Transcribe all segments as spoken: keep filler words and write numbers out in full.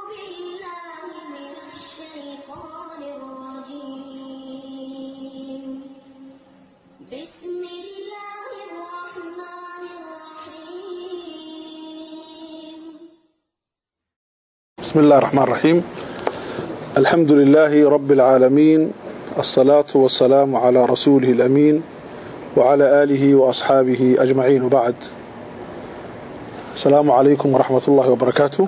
بالله من الشيطان الرجيم بسم الله الرحمن الرحيم بسم الله الرحمن الرحيم الحمد لله رب العالمين الصلاة والسلام على رسوله الأمين وعلى آله وأصحابه أجمعين وبعد السلام عليكم ورحمة الله وبركاته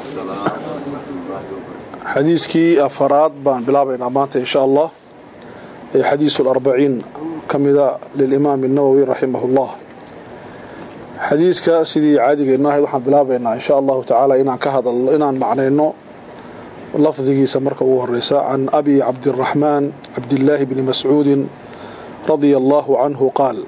حديثكي أفراد بان بلابين أمانته إن شاء الله حديث الأربعين كمذا للإمام النووي رحمه الله حديثك سيدي عادي قلناه وحن بلابين إن شاء الله تعالى إنان كهذا إنان معنينه لفظه سمرك وهرساء عن أبي عبد الرحمن عبد الله بن مسعود رضي الله عنه قال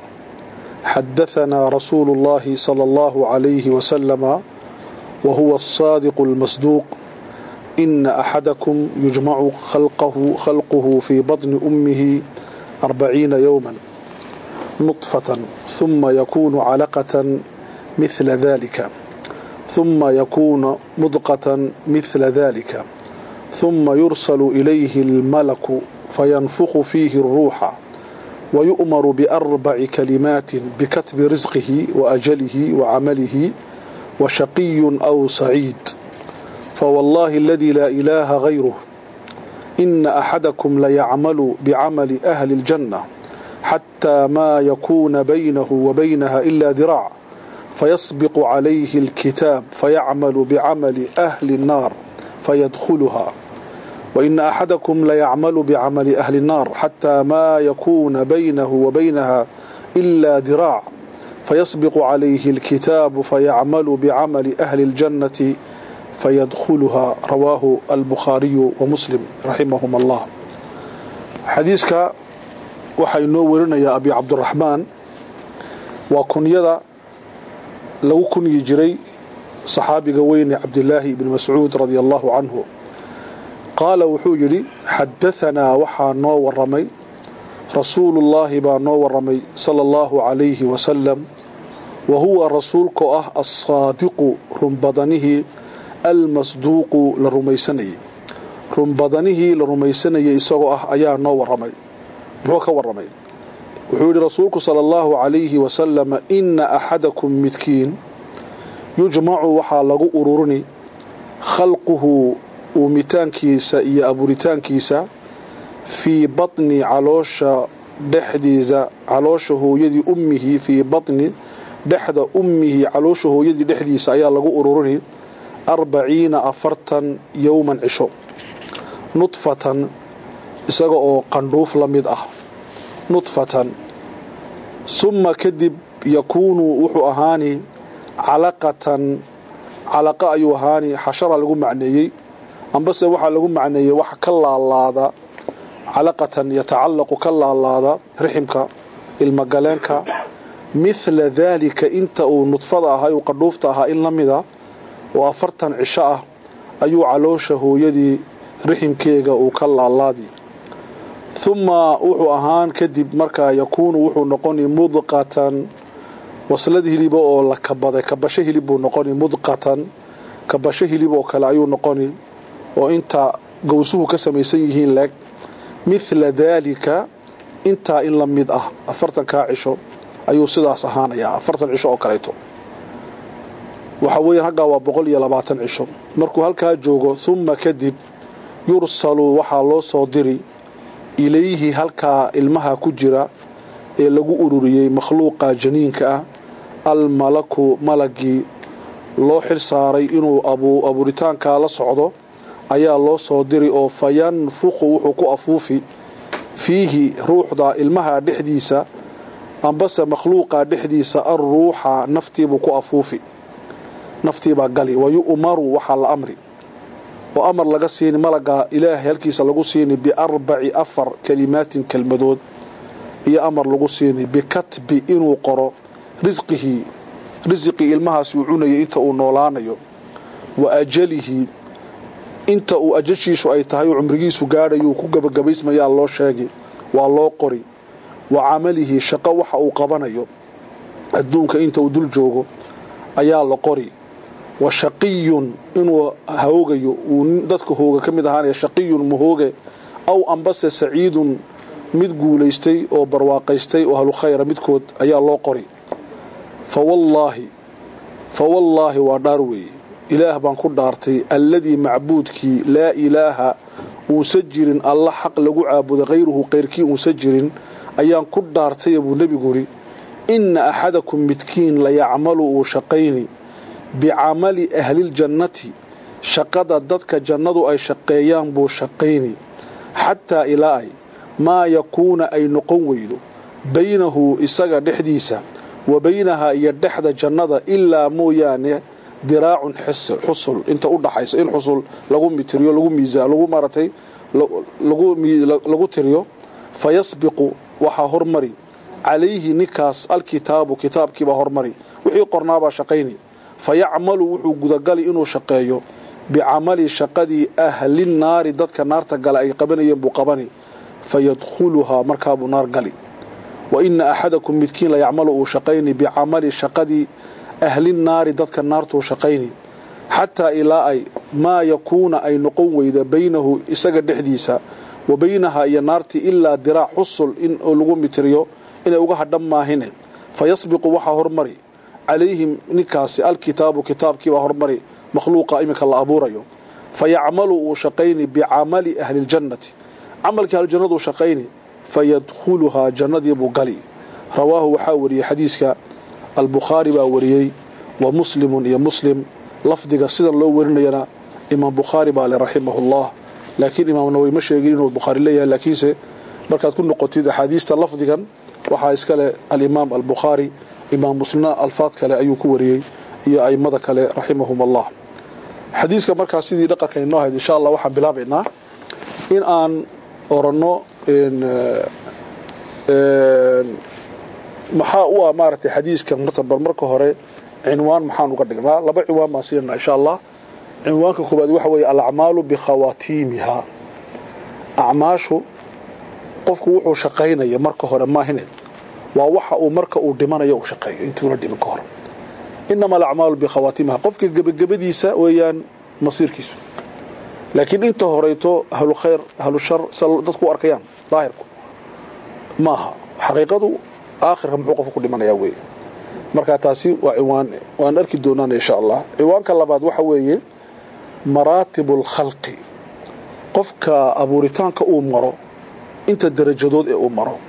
حدثنا رسول الله صلى الله عليه وسلم وهو الصادق المصدوق إن أحدكم يجمع خلقه خلقه في بطن أمه أربعين يوما نطفة ثم يكون علقة مثل ذلك ثم يكون مضغة مثل ذلك ثم يرسل إليه الملك فينفخ فيه الروح ويؤمر بأربع كلمات بكتب رزقه وأجله وعمله وشقي أو سعيد فوالله الذي لا إله غيره إن أحدكم ليعمل بعمل أهل الجنة حتى ما يكون بينه وبينها إلا ذراع فيسبق عليه الكتاب فيعمل بعمل أهل النار فيدخلها وإن أحدكم ليعمل بعمل أهل النار حتى ما يكون بينه وبينها إلا ذراع فيسبق عليه الكتاب فيعمل بعمل أهل الجنة فيدخلها رواه البخاري ومسلم رحمهم الله حديثك waxay noo warinaya abi cabdiraxmaan waa kunyada lagu kunyi jiray saxaabiga weyn cabdillaahi ibn mas'uud radiyallahu anhu qaala wuxuu yiri hadathana waxa noo waramay rasuulullaahi baa noo waramay sallallahu alayhi wa sallam wa huwa rasuulku ah as-saadiqu rumbadanihi al-masduuqu la rumaysanay rumbadanihi la rumaysanay isagoo ah ayaa noo waramay wuxuu ka waramay wuxuu yiri rasuulku sallallahu alayhi wa sallam inna ahadakum midkiin yujma'u waxa lagu ururuni khalquhu umitaankiisa iyo aburitaankiisa fi batni caloosha dhaxdiisa caloosha hooyadii ummihi fi batni dhaxda ummihi caloosha hooyadii dhaxdiisa ayaa lagu ururuni arbaciina afartan yawman cisho nutfatan isaga oo qandhuuf la mid ah nutfatan summa kadib yakunu wuxuu ahaani calaqatan calaqa ayuu ahaani xashara lagu macneeyay ambase waxa lagu macneeyay wax ka laalaada calaqatan yatacallaqu ka laalaada riximka ilma galeenka mithla dhalika inta uu nutfada ahay oo qandhuufta ahaa in la mida oo afartan cisho ah ayuu caloosha hooyadii riximkeega uu ka laalaadi ثم وحو أهان كدب مركا يكون وحو نقوني مضقة وصلده لبو أو لكبضة كبشه لبو نقوني مضقة كبشه لبو كلايو نقوني وإنت قوسوه كسميسيهين لك مثل ذلك إنت إن لم يدأه أفرتا كاعشو أيو صدا صحانا يا أفرتا عشو أو كلايتو وحوين هقا وبغل يلباتا عشو مركو هالكا جوغو ثم كدب يرسلوا وحا لو صدري إليه هلكا ilmaha ku jira ee lagu ururiyay makhluuqa janiinka ah al malaku malagi loo xil saaray inuu abu aburitaanka la socdo ayaa loo soo diray oo fayanfuqu wuxuu ku afuufi fiihi ruuxda ilmaha dhexdiisa ambase makhluuqa dhexdiisa ar-ruuha naftiibu ku afuufi naftiiba gali wayu umaru waxa la amri وأمر لقسين ملقى إله يلكيس لقسين بأربع أفر كلمات كالمدود هي أمر لقسين بكتب إنو قرى رزقه رزقي إلمها سيعوني إنتأو نولانيو وأجله إنتأو أجشيش أيتهايو عمريسو قاريو كوكب قبيس ما يا الله شاقي والله قري وعمله شقوح أو قبانيو الدونك إنتأو دل جوغو أيا الله قري wa shaqiyun inuu hoogayo uu dadka hooga kamid ahaanaya shaqiyun muhooge aw ambase saciidun mid guulaystay oo barwaaqaystay oo ahlu khayra midkood ayaa loo qori fa wallahi fa wallahi waa dhaar weeye ilaah baan ku dhaartay alladii macbuudkii laa ilaaha uusa jirin alla xaq lagu caabudo hayruhu qayrkii uusa jirin ayaan ku dhaartay abuu nebigu yidhi inna axadakum midkiin la yacmalu uu shaqayni bicamali ahliljannati shaqada dadka jannadu ay shaqeeyaan buu shaqayni xataa ilaa ay maa yakuuna ay noqon weydo baynahu isaga dhexdiisa wa baynahaa iyo dhexda jannada ilaa mooyaane diraacun xusul inta u dhaxaysa in xusul lagu mitiriyo lagu miisaan lagu maratay lagu lagu tiriyo fayasbiqu waxa hormari calayhi ninkaas alkitaabu kitaabkiiba hormari wixii qornaabaa shaqayni fayacmalu wuxuu gudagali inuu shaqeeyo bicamali shaqadii ahli naari dadka naarta gala ay qabanayeen buu qabani fayadkhuluhaa markaabuu naar gali wa ina axadakum midkiin la yacmalu uu shaqayni bicamali shaqadii ahli naari dadka naartuu shaqayni xataa ilaa ay maa yakuuna ay noqon weyda baynahu isaga dhexdiisa wa baynahaa iyo naartii ilaa diraac xusul in lagu mitiriyo inay uga hadhan maahine fayasbiqu waxaa hormari calayhim ninkaasi alkitaabu kitaabkiibaa hormari makhluuqa iminka la abuurayo fayacmalu uu shaqayni bicamali ahliljannati camalkii ahljannaduu shaqayni fayadkhuluhaa jannadiibuu gali rawaahu waxaa wariyey xadiiska albukhaari baa wariyey wa muslimun iyo muslim lafdiga sidan loo warinayana imaam bukhaari baa le raximahullah laakiin imaam nawawi ma sheegin inuu bukhaari leeyahay laakiinse markaad ku noqotid axaadiista lafdigan waxaa iskale alimaam albukhaari imaam muslimna alfaad kale ayuu ku wariyey iyo aimada kale raximahum allah xadiiska markaas sidii dhaqanka inoo ahayd insha allah waxaan bilaabaynaa in aan oranno maxaa u ah maaragtay xadiiskan martabar marka hore cinwaan maxaan uga dhignaa laba cinwaan baan siinaa insha allah cinwaanka koobaad waxa weeye alacmaalu bikhawaatiimihaa acmaashu qofku wuxuu shaqaynaya marka hore maahineed waa waxa uu marka uu dhimanayo uu shaqeeyo intuuna dhimin ka hor inama alacmaalu bikhawaatiimihaa qofka gebagabadiisa weeyaan masiirkiisu laakiin inta horeyto ahlu khayr ahlu shar dadku u arkayaan daahirku maaha xaqiiqadu aakhirka muxuu qofku ku dhimanayaa weeye marka taasi waa ciwaan waan arki doonaan insha Allah ciwaanka labaad waxa weeye maratibul khalqi qofka abuuritaanka uu maro inta darajadood ee uu maro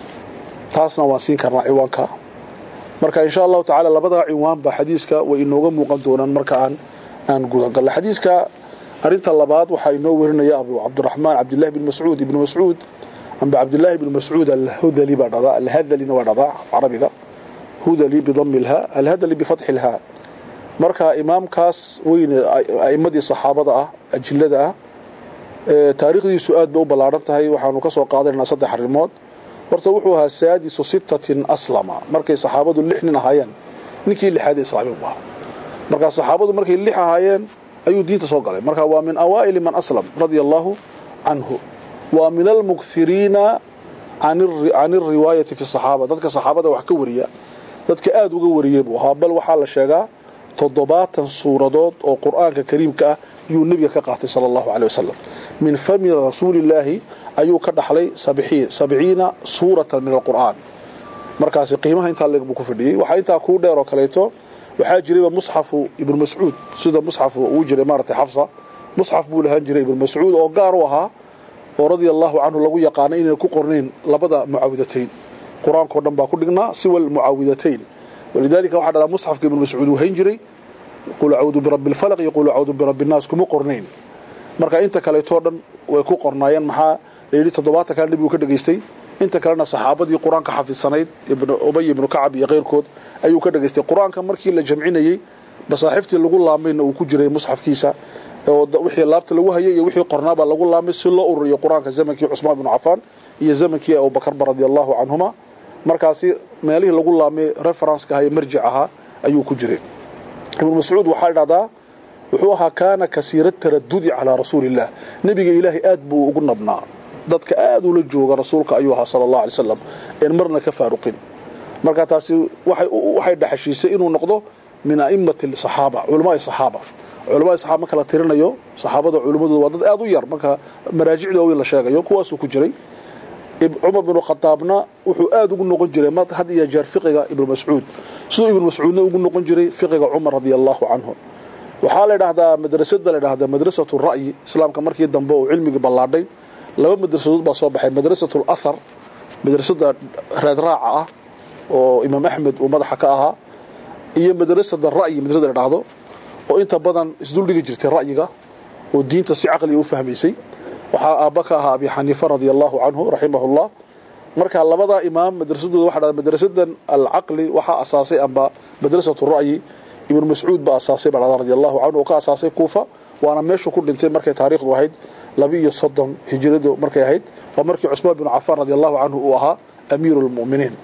taasna waan siin karnaa ciwaanka marka insha Allah taala labada ciwaan ba xadiiska way inooga muuqan doonaan marka aan aan gudagal xadiiska arinta labaad waxa inoo warinaya Abu Abdurrahman Abdullah ibn Mas'ud ibn Mas'ud amba Abdullah ibn Mas'ud al-Hudali badada al-Hadali wadada carabiga هذلي بضم الهاء الهذلي بفتح الهاء marka imaamkaas weyn aimadii saxaabada ah ajillada ah taariikhdiisu aad bay u balaaran tahay waxaanu ka soo qaadanaynaa saddex arrimood horta wuxuu ahaa saadisu sittatin aslama markay saxaabadu lix nin ahaayeen ninkii lixaad ee islaamay baa marka saxaabadu markay lix ahaayeen ayuu diinta soo galay marka waa min awaa'il man aslam radiyallahu anhu wa min al-mukthirina an ar-riwayati fi as-sahaba dadka saxaabada wax ka wariya dadka aad uga wariyay buu ahaa bal waxa la sheegaa toddobaatan suuradood oo quraanka kariimka ah ayuu nabiga ka qaatay sallallahu alayhi wasallam min fami rasuulillahi ayuu ka dhaxlay sabciina suuratan min alquraan markaas qiimaha inta leeg buu ku fadhiyay waxa inta ku dheer oo kaleeto waxa jiray musxafu ibn mas'ud sida musxafu uu jiray maartay xafsa musxaf buu lahaan jiray ibn mas'ud oo gaar u ahaa oo radiyallahu anhu lagu yaqaan inay ku qorneen labada muawidatayn قرآن كردن باكو دغنا سوى المعاوذتين ولذلك واحد هذا مصحف ابن مسعود وهين جري يقول اعوذ برب الفلق يقول اعوذ برب الناس كما قرنين marka inta kale toodhan way ku qornaayeen maxaa leeyay toddobaatan kan nabigu ka dhageystay inta kalena saxaabadii quraanka xafidsanayd ibn ubay ibn ka'ab iyo qeyrkood ayuu ka dhageystay quraanka markii la jamcinayay basaaxiftii lagu laamayna uu ku jiray musxafkiisa oo wixii laabta lagu hayay iyo wixii qornaaba lagu laamay si loo ururiyo quraanka zamankii Uthman ibn Affan iyo zamankii Abu Bakr radiyallahu anhuma markaasi meelihii lagu laamay reference ka hay marjic aha ayuu ku jiray ibn Mas'ud waxa dhacdaa wuxuu ahaa kaana kasiirat taraddudi ala rasuulillah nabiga ilaahi aad buu ugu nabnaa dadka aad ula jooga rasuulka ayuu ahaa sallallahu alayhi wasallam in marna ka faaruqin marka taasi waxay waxay dhaxashiisay inuu noqdo min a'immati as-sahaba ulama as-sahaba ulama as-sahaba kala tirinayo saxaabada culimadu waa dad aad u yar marka maraajicda oo la sheegayo kuwaas ku jiray Umar bin Khattabna wuxuu aad ugu noqon jiray mad had iyo jeer fiqiga Ibn Mas'ud sidoo Ibn Mas'udna ugu noqon jiray fiqiga Umar radiyallahu anhu waxa la yiraahdaa madrasada la yiraahdaa madrasatu ra'yi islaamka markii dambe oo cilmiga ballaadhay laba madrasadood baa soo baxay madrasatu al-athar madrasada raad raaca ah oo Imam Ahmed uu madaxa ka ahaa iyo madrasada ra'yi madrasada la yiraahdo oo inta badan isdul dhigi jirtay ra'yiga oo diinta si aqli u fahmaysay waxa aabaka ahaa Abi Hanifa radiyallahu anhu rahimahullah marka labada imaam madrasadooda waxa dhada madrasadan al-aqli waxa asaasay amba madrasatu ra'yi Ibn Mas'ud ba asaasay baa radiyallahu anhu oo ka asaasay Kufa waana meesha ku dhintay markay taariikhdu ahayd laba iyo soddon hijradu markay ahayd oo markii Uthman bin Affan radiyallahu anhu uu ahaa amiirul mu'miniin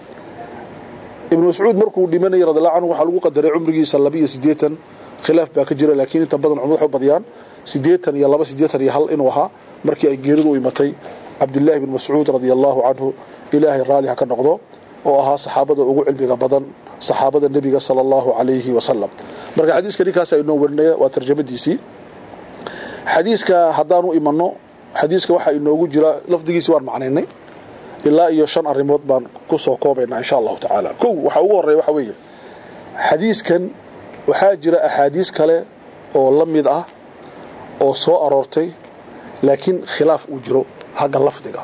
Ibn Mas'ud markuu dhimanay radiyallahu anhu waxa lagu qadaray umrigiisa laba iyo siddeetan khilaaf baa ka jira laakiin inta badan umruhu badiyaan siddeetan iyo laba siddeetan iyo hal inuu ahaa markii ay geeridu u imatay Abdullah ibn Mas'ud radiyallahu anhu ilaahi raaliha ka noqdo oo ahaa saxaabada ugu cilmiga badan saxaabada nabiga sallallahu alayhi wa sallam marka xadiiska ninkaas ay noo warnay waa tarjumadiisi xadiiska hadaanu imanno xadiiska waxa inoogu jira lafdigiisa waan macnaynay ilaa iyo shan arimood baan ku soo koobaynaa insha Allah ta'ala kow waxa ugu horeeya waxa weeye xadiiskan waxa jira ahadiis kale oo lamid ah oo soo aroortay laakiin khilaaf uu jiro haga lafdiga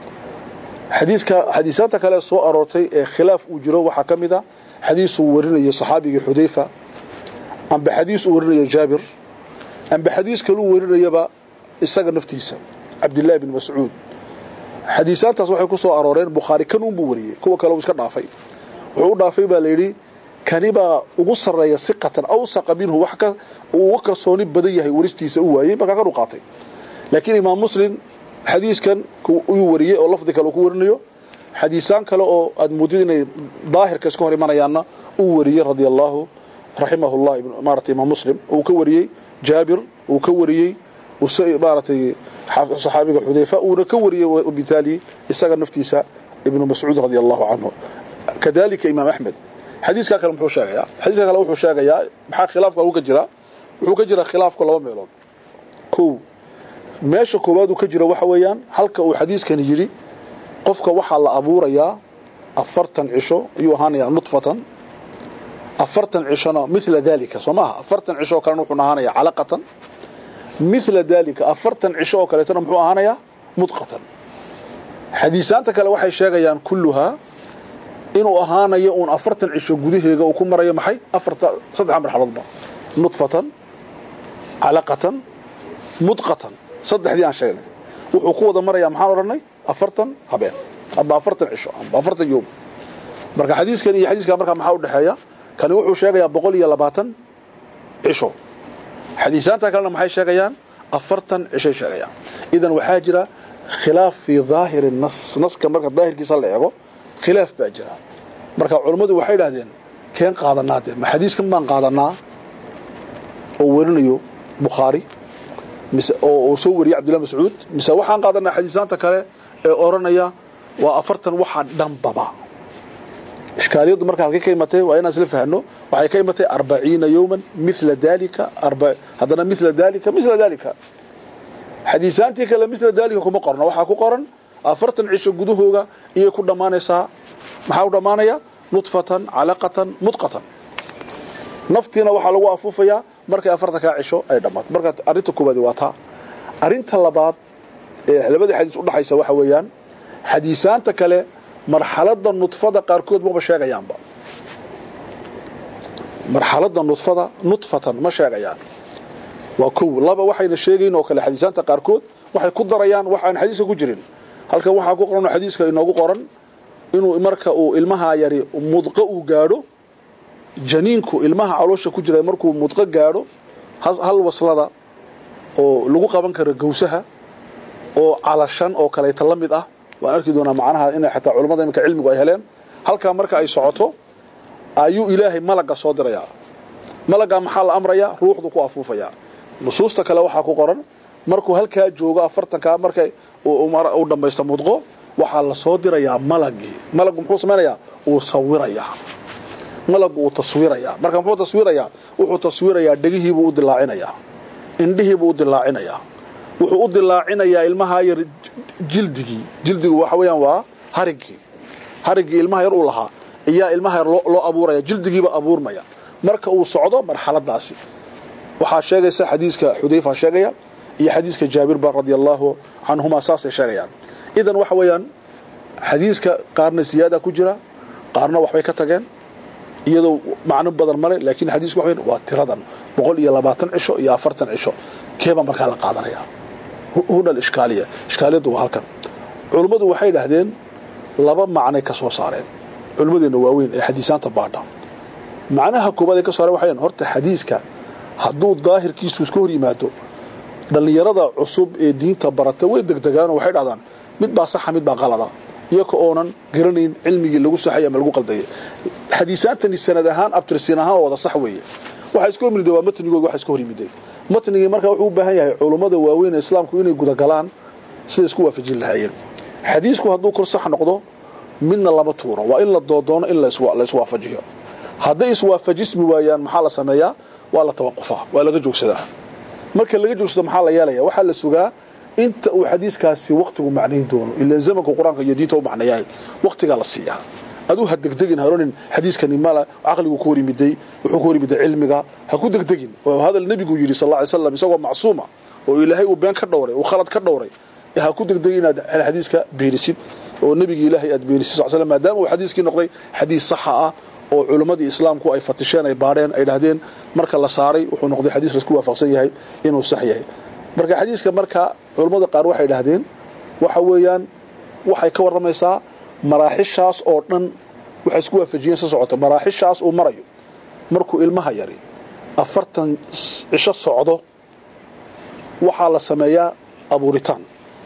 xadiiska xadiisanta kale soo aroortay ee khilaaf uu jiro waxa kamida xadiis uu warinayo saxaabiga Xudayfa amba xadiis uu warinayo Jaabir amba xadiis kale uu warinayaba isaga naftiisa Abdullah ibn Mas'ud xadiisantaas waxay ku soo arooreen Bukhari kan uu wariyay kuwa kale uu iska dhaafay wuxuu dhaafay baa leeyri kaniba ugu sareeya siqatan aw saqabinhu wax ka uu kalsooni badan yahay waristiisa uu waayay marka kan uu qaatay laakiin Imam Muslim xadiiskan uu wariyay oo lafdi kale uu warinayo xadiisan kale oo aad muudinay daahirka iska hor imanayana uu wariyay radiyallahu rahimahullah ibn Umarat Imam Muslim uu ka wariyay Jaabir uu ka wariyay usay baaratay saxaabiga Xudayfa uu ka wariyay wabitaali isaga naftiisa ibn Mas'ud radiyallahu anhu kadalika Imam Ahmed xadiiska kale muxuu sheegayaa xadiiska kale wuxuu sheegayaa maxaa khilaafka uu ka jira wuxuu ka jira khilaafka laba meelood koow meesha koowaad uu ka jira waxa weeyaan halka uu xadiiskan yiri qofka waxa la abuurayaa afartan cisho iyo ahaanaya nutfatan afartan cishona mithla dalika somaha afartan cisho kale wuxuu ahaanaya calaqatan mithla dalika afartan cisho kale tan muxuu ahaanaya mudqatan xadiisanta kale waxay sheegayaan kulluha inuu ahaanayo uun afartan cisho gudaheega uu ku marayo maxay afarta saddex marxaladood nutfatan calaqatan mudqatan saddexdii aan sheegnay wuxuu ku wada maraya maxaan oranay afartan habeen aba afartan cisho aba afartan yoom marka xadiiskan iyo xadiiska marka maxaa u dhaxeeya kan wuxuu sheegayaa boqol iyo labaatan cisho xadiisanta kalena maxay sheegayaan afartan cisho sheegayaan idan waxa jira khilaaf fi zaahir an-nas naska marka daahirkiisa la eego khilaaf baa jira marka culimadu waxay yiraahdeen keen qaadanaade ma xadiiskan baan qaadanaa oo warinayo Bukhari mise oo soo wariyay Abdullah Mas'ud mise waxaan qaadanaa xadiisanta kale ee oranaya waa afartan waxa dhanbaba iskaaliyadu marka halkay ka imatay waa inaan isla fahno waxay ka imatay arbaciin yawman mithla dalika arba hadana mithla dalika mithla dalika xadiisantii kale mithla dalika kuma qorno waxa ku qoran afartan cisho gudahooga iyo ku dhamaanaysa maxaa u dhamaanaya nutfatan calaqatan mudqatan naftiina waxa lagu afuufaya markay afartan ka cisho ay dhamaad marka arinta koobaad waa taa arinta labaad ee labada xadiis u dhaxaysa waxa weeyaan xadiisanta kale marxalada nutfada qaarkood ma sheegayaanba marxalada nutfada nutfatan ma sheegayaan waa koow laba waxayna sheegeen oo kale xadiisanta qaarkood waxay ku darayaan waxaan xadiiska ku jirin halka waxa ku qoran xadiiska inoogu qoran inuu marka uu ilmaha yari mudqa uu gaadho janiinku ilmaha caloosha ku jira markuu mudqa gaadho hal waslada oo lagu qaban karo gowsaha oo calashan oo kale la mid ah waan arki doonaa macnaha in xataa culimada imka cilmigu ay heleen halka marka ay socoto ayuu ilaahay malaga soo diraya malaga maxaa la amraya ruuxdu ku afuufaya nusuusta kale waxa ku qoran markuu halka joogo afartan ka markay uu dhamaysto mudqo waxa la soo diraya malagi malagu muxuu sameeyaa uu sawiraya malagu uu taswiiraya marka wuxuu taswiiraya wuxuu taswiiraya dhagihiibu u dilaacinaya indhihiibu u dilaacinaya wuxuu u dilaacinaya ilmaha yar jildigi jildigu waxa weeyaan waa harigi harigi ilmaha yar uu lahaa ayaa ilmaha yar loo abuuraya jildigiiba abuurmaya marka uu socdo marxaladaasi waxa sheegaysa xadiiska Xudayfa sheegaya iyo xadiiska Jaabir bar radiyallahu anhuma saas sheegayaan idan waxa weeyaan xadiiska qaarna siyaada ku jira qaarna waxbay ka tageen iyadoo macno badan male laakiin xadiisku waxa waa tiradan boqol iyo labaatan cisho iyo afartan cisho keeba marka la qaadanaya huna iskaliya iskaliyadu waa halkan culimadu waxay dhahdeen laba macno ka soo saareen culimaduna waaweyn ee xadiisaanta baadha macnaha koobaad ee ka saaray waxay horta xadiiska haduu daahirkiisu isku hor yimaado dhalinyarada cusub ee diinta barata way degdegaan waxay dhahdaan mid baa sax mid baa qalada iyaka oonan garanayn cilmigii lagu saxay ama lagu qaldayay xadiisaantan sanad ahaan abtirsin ahaan wada sax weeye waxa isku yimid waa matnigooda waxa isku hor yimid matnigii marka wuxuu u baahan yahay culimada waaweyn ee islaamku inay guda galaan sida isku waafajin lahaayeen xadiisku haduu kor sax noqdo midna laba tuuro waa in la doodoono in la iswa waafajiyo haddii iswaafajismi waayaan maxaa la sameeyaa waa la tawaqufaa waa laga joogsadaa marka laga joogsado maxaa la yeelaya waxa la sugaa inta uu xadiiskaasi waqtigu macnayn doono ilaa zamanka quraanka iyo diinta uu macnaayay waqtiga la siiyaa aduu ha degdegin haronin xadiiskani mala aqligu ku horimiday wuxuu ku horimiday cilmiga ha ku degdegin oo hadal nabigu yiri sallallahu alayhi wasallam isagoo macsuuma oo ilaahay uu been ka dhowray oo khalad ka dhowray ha ku degdegin inaad xadiiska beerisid oo nabiga ilaahay aad beerisid sallallahu alayhi wasallam maadaama uu xadiiskii noqday xadiis sax ah oo culimadii islaamku ay fatisheen ay baareen ay dhahdeen marka la saaray wuxuu noqday xadiis la isku waafaqsan yahay inuu sax yahay marka xadiiska marka culimada qaar waxay dhahdeen waxa weeyaan waxay ka waramaysaa maraaxishaas oo dhan waxa isku waafajiyeen soo socota maraaxishaas uu marayo markuu ilmaha yari afartan cisho socdo waxa la sameeyaa abuuritaan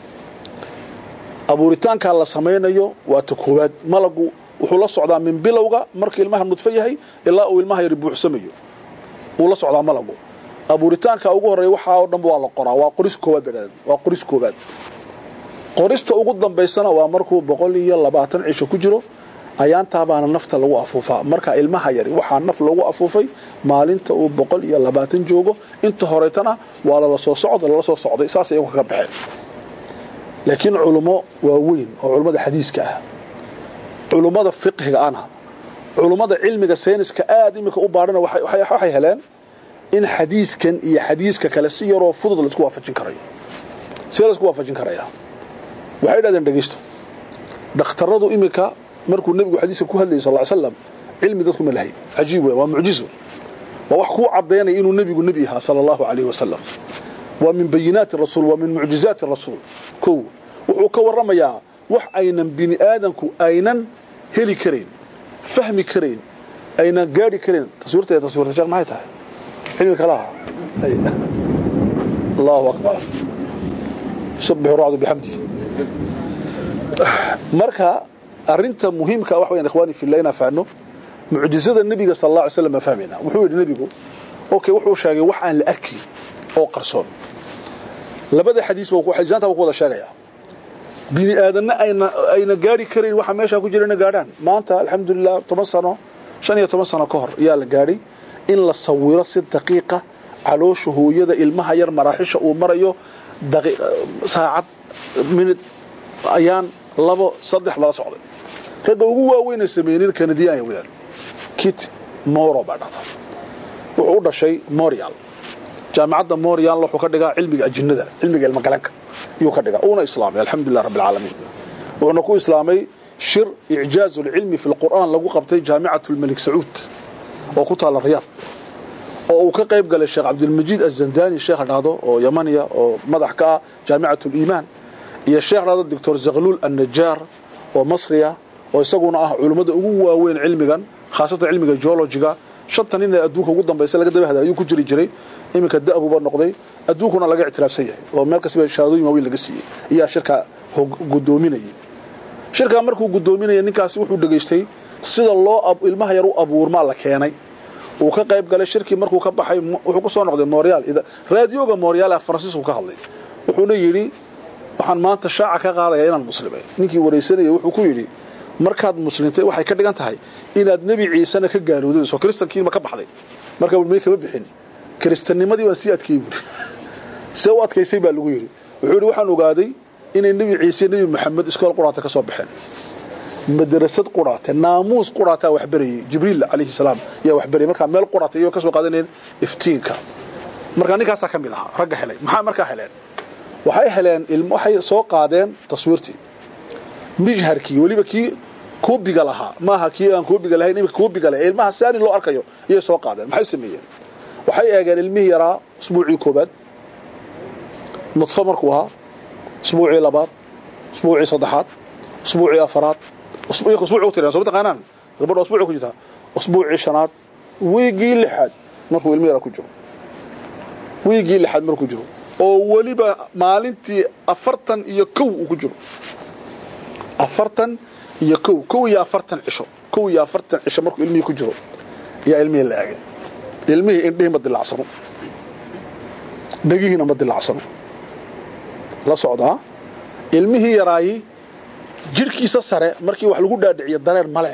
abuuritaanka la sameeyo waa takoobaad malagu wuxuu la socdaa min bilowga marka ilmaha nudfa yahay ilaa uu ilmaha yari buuxsamayo uu la socdaa malagu abuuritaanka ugu horeeya waxa oo dhan waa la qoraa waa qoris koobaad badad waa qoris koobaad qorista ugu dambeysana waa markuu boqol iyo labaatan cisho ku jiro ayaanta baana nafta lagu afuufaa marka ilmaha yari waxa naf lagu afuufay maalinta uu boqol iyo labaatan joogo inta horeetana waa la soo socdo la soo socday saas ay ka baxeen laakiin culimo waaweyn oo culimada xadiiska ah culimada fiqhiga ana culimada cilmiga sayniska aad imika u baarana waxay waxay heleen in xadiiskan iyo xadiiska kale si yar oo fudud la isku waafajin karayo si la isku waafajin karayo waxay dhaadeen dhageysto dhakhtaradu imika markuu nabigu xadiiska ku hadlayay sallallahu alayhi wasallam cilmi dadku ma lahayn ajiib waa mucjizo waa wax ku cadeynay inuu nabigu nabi yahay sallallahu alayhi wasallam waa min bayinaat rasuul waa min mucjizaat rasuul ko wuxuu ka waramayaa wax aynan bini aadanku aynan heli kareen fahmi kareen aynan gaari kareen taswiirta taswiirta sheekh maxay tahay علمي كلاه الله أكبر سبح الرعد بحمده مركا أرنت مهم كواحد إخواني في الليل فعنه معجزة النبي صلى الله عليه وسلم فهمنا وحول النبي أوكي وحول شاقي وحن الأكل أو قرصون لبدأ حديث بوقو حديثات وقوة شاقية بني آدمنا أين أين جاري كرين وحماشا كجرينا جاران ما أنت الحمد لله تمسنا شان يتمسنا كهر يا الجاري in la sawiro si daqiiqa caloosha hooyada ilmaha yar maraaxisha uu marayo saacad minute ayaan labo saddex la socday rada ugu waaweyn ee sameeyeen Canadian weeyaan Kit Moro badada wuxuu u dhashay Montreal jaamacadda Montreal wuxuu ka dhigaa cilmiga ajinnada cilmiga ilma galanka iyo ka dhigaa una islaamay alxamdulillah rabbil alamin wuxuu ku islaamay shir i'jaaz al-ilmi fi al-Qur'an lagu qabtay jaamacatu al-Malik Saud oo ku taala Riyadh oo uu ka qayb galay Sheekh Abdul Majid Az-Zandani Sheekh Dhado oo Yamaniya oo madax ka jaamacatu al-Iman iyo Sheekh Dhado Doctor Zaghlul An-Najjar oo Masriya oo isaguna ah culimada ugu waaweyn cilmigan khaasatan cilmiga geologiga shantan in adduunka ugu dambeysay laga daba hadalay ku jiri jiray iminka da'abuba noqday adduunkuna laga ictiraafsan yahay oo meel kasta shahaadooyin waaweyn laga siiyay iyo shirka gudoominayay shirka markuu gudoominayay ninkaasi wuxuu dhageystay sida loo ilmaha yar u abuurma la keenay uu ka qayb galay shirki markuu ka baxay wuxuu ku soo noqday Montreal raadioga Montreal ee Faransiisku ka hadlay wuxuuna yiri waxaan maanta shaaca ka qaadaya inaan muslimay ninkii wareysanayay wuxuu ku yiri markaad muslimtay waxay ka dhigan tahay inaad nabi ciisana ka gaalowday soo kristankiina ma ka baxday marka uu meeyay kama bixin kristanimadii waa si adkay buu soo adkaysay baa lagu yiri wuxuu yiri waxaan ogaaday inay nabi ciise nabi maxamed iskool quraata ka soo baxeen madrasad quraata naamuus quraata wax barayay jibriil alayhi salaam yaa wax barayay marka meel quraata iyo ka soo qaadaneen iftiinka marka ninkaas ka mid ah rag helay maxaa marka heleen waxay heleen ilmo waxay soo qaadeen taswiirtii mijharkii waliba kii koobiga lahaa maaha kii aan koobiga lahayn imika koobiga leh ilmaha saani loo arkayo iyo soo qaadeen maxay sameeyeen waxay eegeen ilmihii yaraa usbuucii koobaad nutfa markuu ahaa usbuucii labaad usbuucii saddexaad usbuucii afaraad usbuucii usbuucii tiraan soo taqaanaan gabadha usbuucii ku jirta usbuucii shanaad wiigii lixaad markuu ilmihii yaraa ku jiro wiigii lixaad markuu jiro oo waliba maalintii afartan iyo kow uu ku jiro afartan iyo kow kow iyo afartan cisho kow iyo afartan cisho markuu ilmihii ku jiro yaa ilmihii la eegay ilmihii indhihi ma dilacsano dhagihiina ma dilacsano la socdaa ilmihii yaraayi jirkiisa sare markii wax lagu dhaadhiciyo dareer male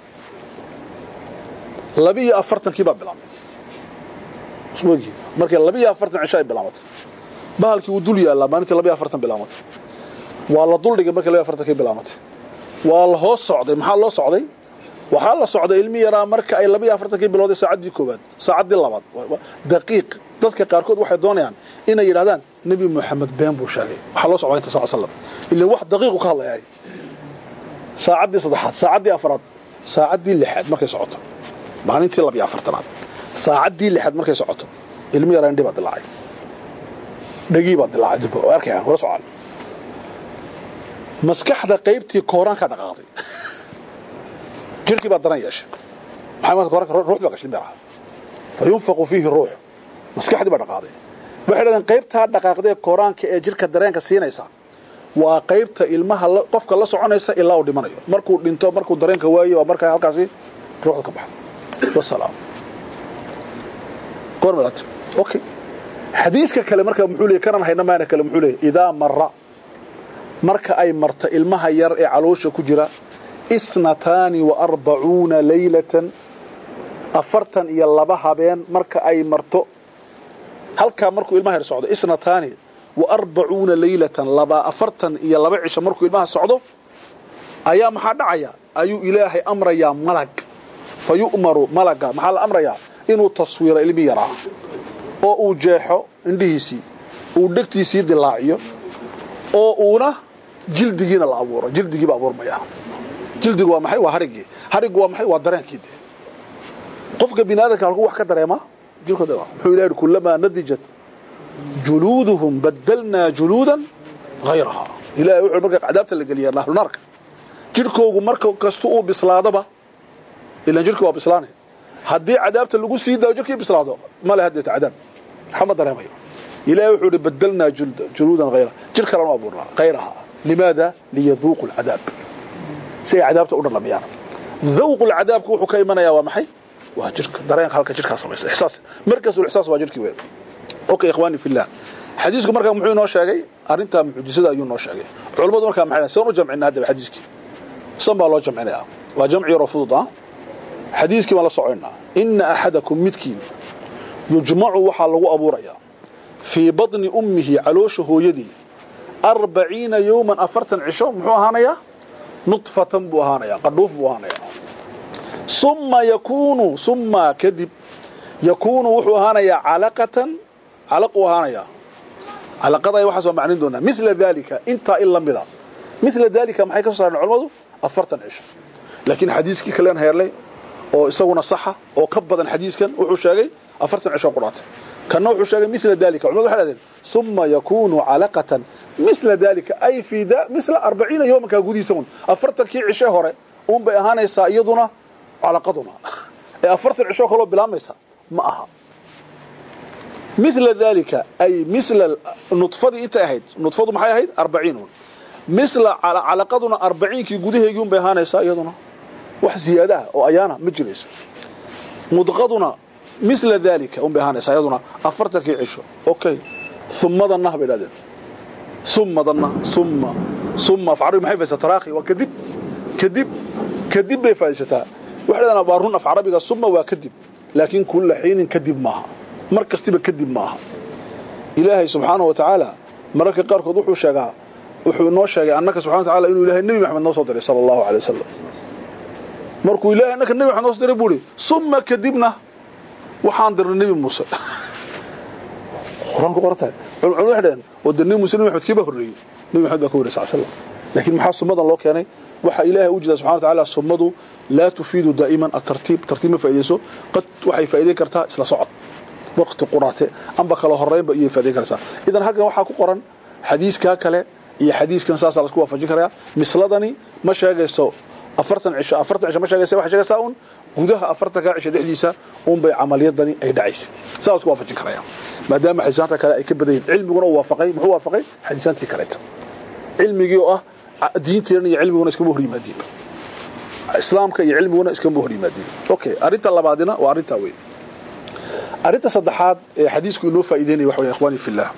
laba iyo afartankii baa bilaabmay usbuucii markii laba iyo afartan cisho ay bilaabatay bahalkii uu dul yaallaa maalintii laba iyo afartan bilaabatay waa la dul dhigay markii laba iyo afartankii bilaabatay waa la hoos socday maxaa loo socday waxaa la socday ilmi yaraa marka ay laba iyo afartankii bilowday saacadii koobaad saacadii labaad daqiiq dadka qaarkood waxay doonayaan inay yiraahdaan nabi maxamed been buu sheegay waxa loo socday inta sallallahu alayhi wasallam ilaa wax daqiiq ka hadlayay saacadii saddexaad saacadii afraad saacadii lixaad markay socoto maalintii laba iyo afartanaad saacadii lixaad markay socoto ilmi yaraa indhiba dilaacay dhagii baa dilaacay dib oo arkayaan wala socon maskaxda qaybtii kooranka dhaqaaday jirkii baa daran yeeshay maxamed kooranka ruuxda baa gashay mara fayunfaqu fihi ruux maskaxdii baa dhaqaaday waxay dhadan qaybta dhaqaaqday kooranka ee jirka dareenka siinaysa waa qaybta ilmaha qofka la soconaysa ilaa uu dhimanayo markuu dhinto markuu dareenka waayo waa markaa halkaasi ruuxda ka baxdo wasalaam qormaad okay xadiiska kale marka muxuu leeyahay karan hayna maana kale muxuu leeyahay idaa marra marka ay marta ilmaha yar ee caloosha ku jira isnatani wa arbacuuna laylatan afartan iyo laba habeen marka ay marto halka markuu ilmaha yar socdo isnatani wa arbacuuna laylatan laba afartan iyo laba cisho markuu ilmaha socdo ayaa maxaa dhacaya ayuu ilaahay amraya malag fayu'maru malaga maxaa la amraya inuu taswiiro ilmi yaraa oo uu jeexo indhihiisii uu dhagtiisii dilaaciyo oo uuna jildigiina la abuuro jildigiiba abuurmaya jildigu waa maxay waa harigii harigu waa maxay waa dareenkii qofka binaadamka halku wax ka dareema jirkooda wuxuu ilaahay kullama nadijat juluduhum badalna juludan ghayraha ilaahay wuxuu marka cadaabta la galiyaa nahru narka jirkoogu marka kasto uu bislaadaba ila jirku waa bislaanay hadii cadaabta lagu sii daayo jirkii bislaado ma la hadda cadaab xama dareemayo ilaahay wuxuu badalna juludan ghayraha jirka la abuurna ghayraha limaada liyadhuqu al'adab سي عذابته أودر لميان ذوق العذاب كوحو كيمانا يا ومحي واجرك درين خلق جرك سميس إحساس مركز والإحساس واجرك وين أوكي إخواني في الله حديثكم مركز محيو نوشاقي أرنتا معجزة أيون نوشاقي علماء مركز محينا سيونو جمعنا هذا بحديثك صنبا الله جمعنا وجمعي رفض حديثك ما الله صعينا إن أحدكم متكين يجمع وحال أبو ريا في بطن أمه علوشه يدي أربعين يوما أفرتا عشو محو هانيا نطفة بوهانيا قدوف بوهانيا ثم يكون ثم كذب يكون وحوهانيا علقة علق وهانيا علقة وحسب معنين دونا مثل ذلك انت إلا مذا مثل ذلك ما حيكسر العلماء أفرتن عشر لكن حديثك كلان هيرلي أو يسوون الصحة أو كبضا حديث كان وحوشاقي أفرتن عشر قرات كان وحوشاقي مثل ذلك علماء حلال ثم يكون علقة مثل ذلك أي في ذا مثل أربعين يوما كقودي سون أفرت كي عشاء هراء أم بيهانا يسايدنا على قدنا أفرت العشاء كله بلا ميسا معها مثل ذلك أي مثل النطفة دي إنتهيت النطفة دي محايا هيد أربعين مثل على على قدنا أربعين كي قودي يوم بيهانا يسايدنا وحزيادة وأيانا مجلس مضغضنا مثل ذلك أم بيهانا يسايدنا أفرت كي عشاء أوكي ثم ظنها بلادين ثم ظنها ثم ثم فعروا محيفة تراخي وكذب kadib kadib bay faa'iidaystaa waxaan waa run af carabiga summa waa kadib laakiin kullu xiin kadib maaha mar kastiba kadib maaha ilaahay subhanahu wa ta'ala marka qaarkood wuxuu sheegaa wuxuu noo sheegay annaka subhanahu wa ta'ala inuu ilaahay nabi maxamed noo soo diray sallallahu alayhi wasallam markuu ilaahay annaka nabi maxamed noo soo diray buuri summa kadibna waxaan dirnay nabi Muuse quraanku qortay culumadu waxdeen wadani Muuse nabi maxamed kiba horreeyay nabi maxamed baa ku wareysay sallallahu alayhi wasallam laakiin maxaa sumadan loo keenay waxa ilaahay u jeedaa subhanahu wa ta'ala sumadu la tufiidu daiman at-tartib tartiib ma faa'iideyso qad waxay faa'iideyn kartaa isla socod waqti quraate amba kala horeeyba iyo faa'iideyn kartaa idan halkan waxa ku qoran xadiiska kale iyo xadiiskan saas la isku waafajin karaa misladani ma sheegayso afartan cisho afartan cisho ma sheegayso waxa sheegaysaa un gudaha afartan ka cisho dhexdiisa un bay amaliyadani ay dhacaysay saas ku waafajin karaa maadaama xadiisaanta kale ay ka badayeen cilmiguna uu waafaqay muxuu waafaqay xadiisaantii kale cilmigii oo ah diinteena iyo cilmiguna iska hor yimaadeen islaamka iyo cilmiguna iska hor yimaadeen okay arinta labaadina waa arinta weyn arinta saddexaad ee xadiisku inoo faa'iideynay waxa weeye ikhwaani fillah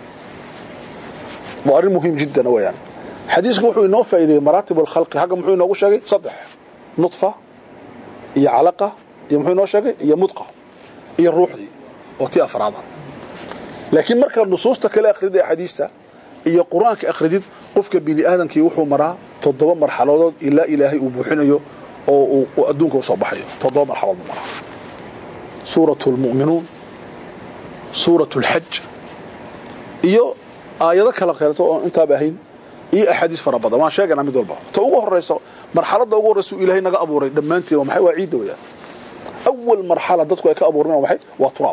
waa arin muhiim jiddan weeyaan xadiisku wuxuu inoo faa'iideeyay maratib al-khalq haga muxuu inoogu sheegay saddex nutfa iyo calaqa iyo muxuu inoo sheegay iyo mudqa iyo ruuxdii oo tii afraada laakiin marka nusuusta kale akhriday xadiista iyo quraanka akhridid qofka bini aadamkii wuxuu maraa toddoba marxaladood ilaa ilaahay uu buuxinayo oo uu adduunka soo baxayo toddoba marxaladood maraa suuratul mu'minuun suuratul hajj iyo aayado kala qeyrto oo inta baahin iyo ahadiis fara badan waan sheeganaa mid walba ta ugu horeyso marxaladda ugu horeyso ilaahay naga abuuray dhamaantii waa maxay waa ciid weeyaan awwal marxalad dadku ay ka abuureen waa maxay waa turaab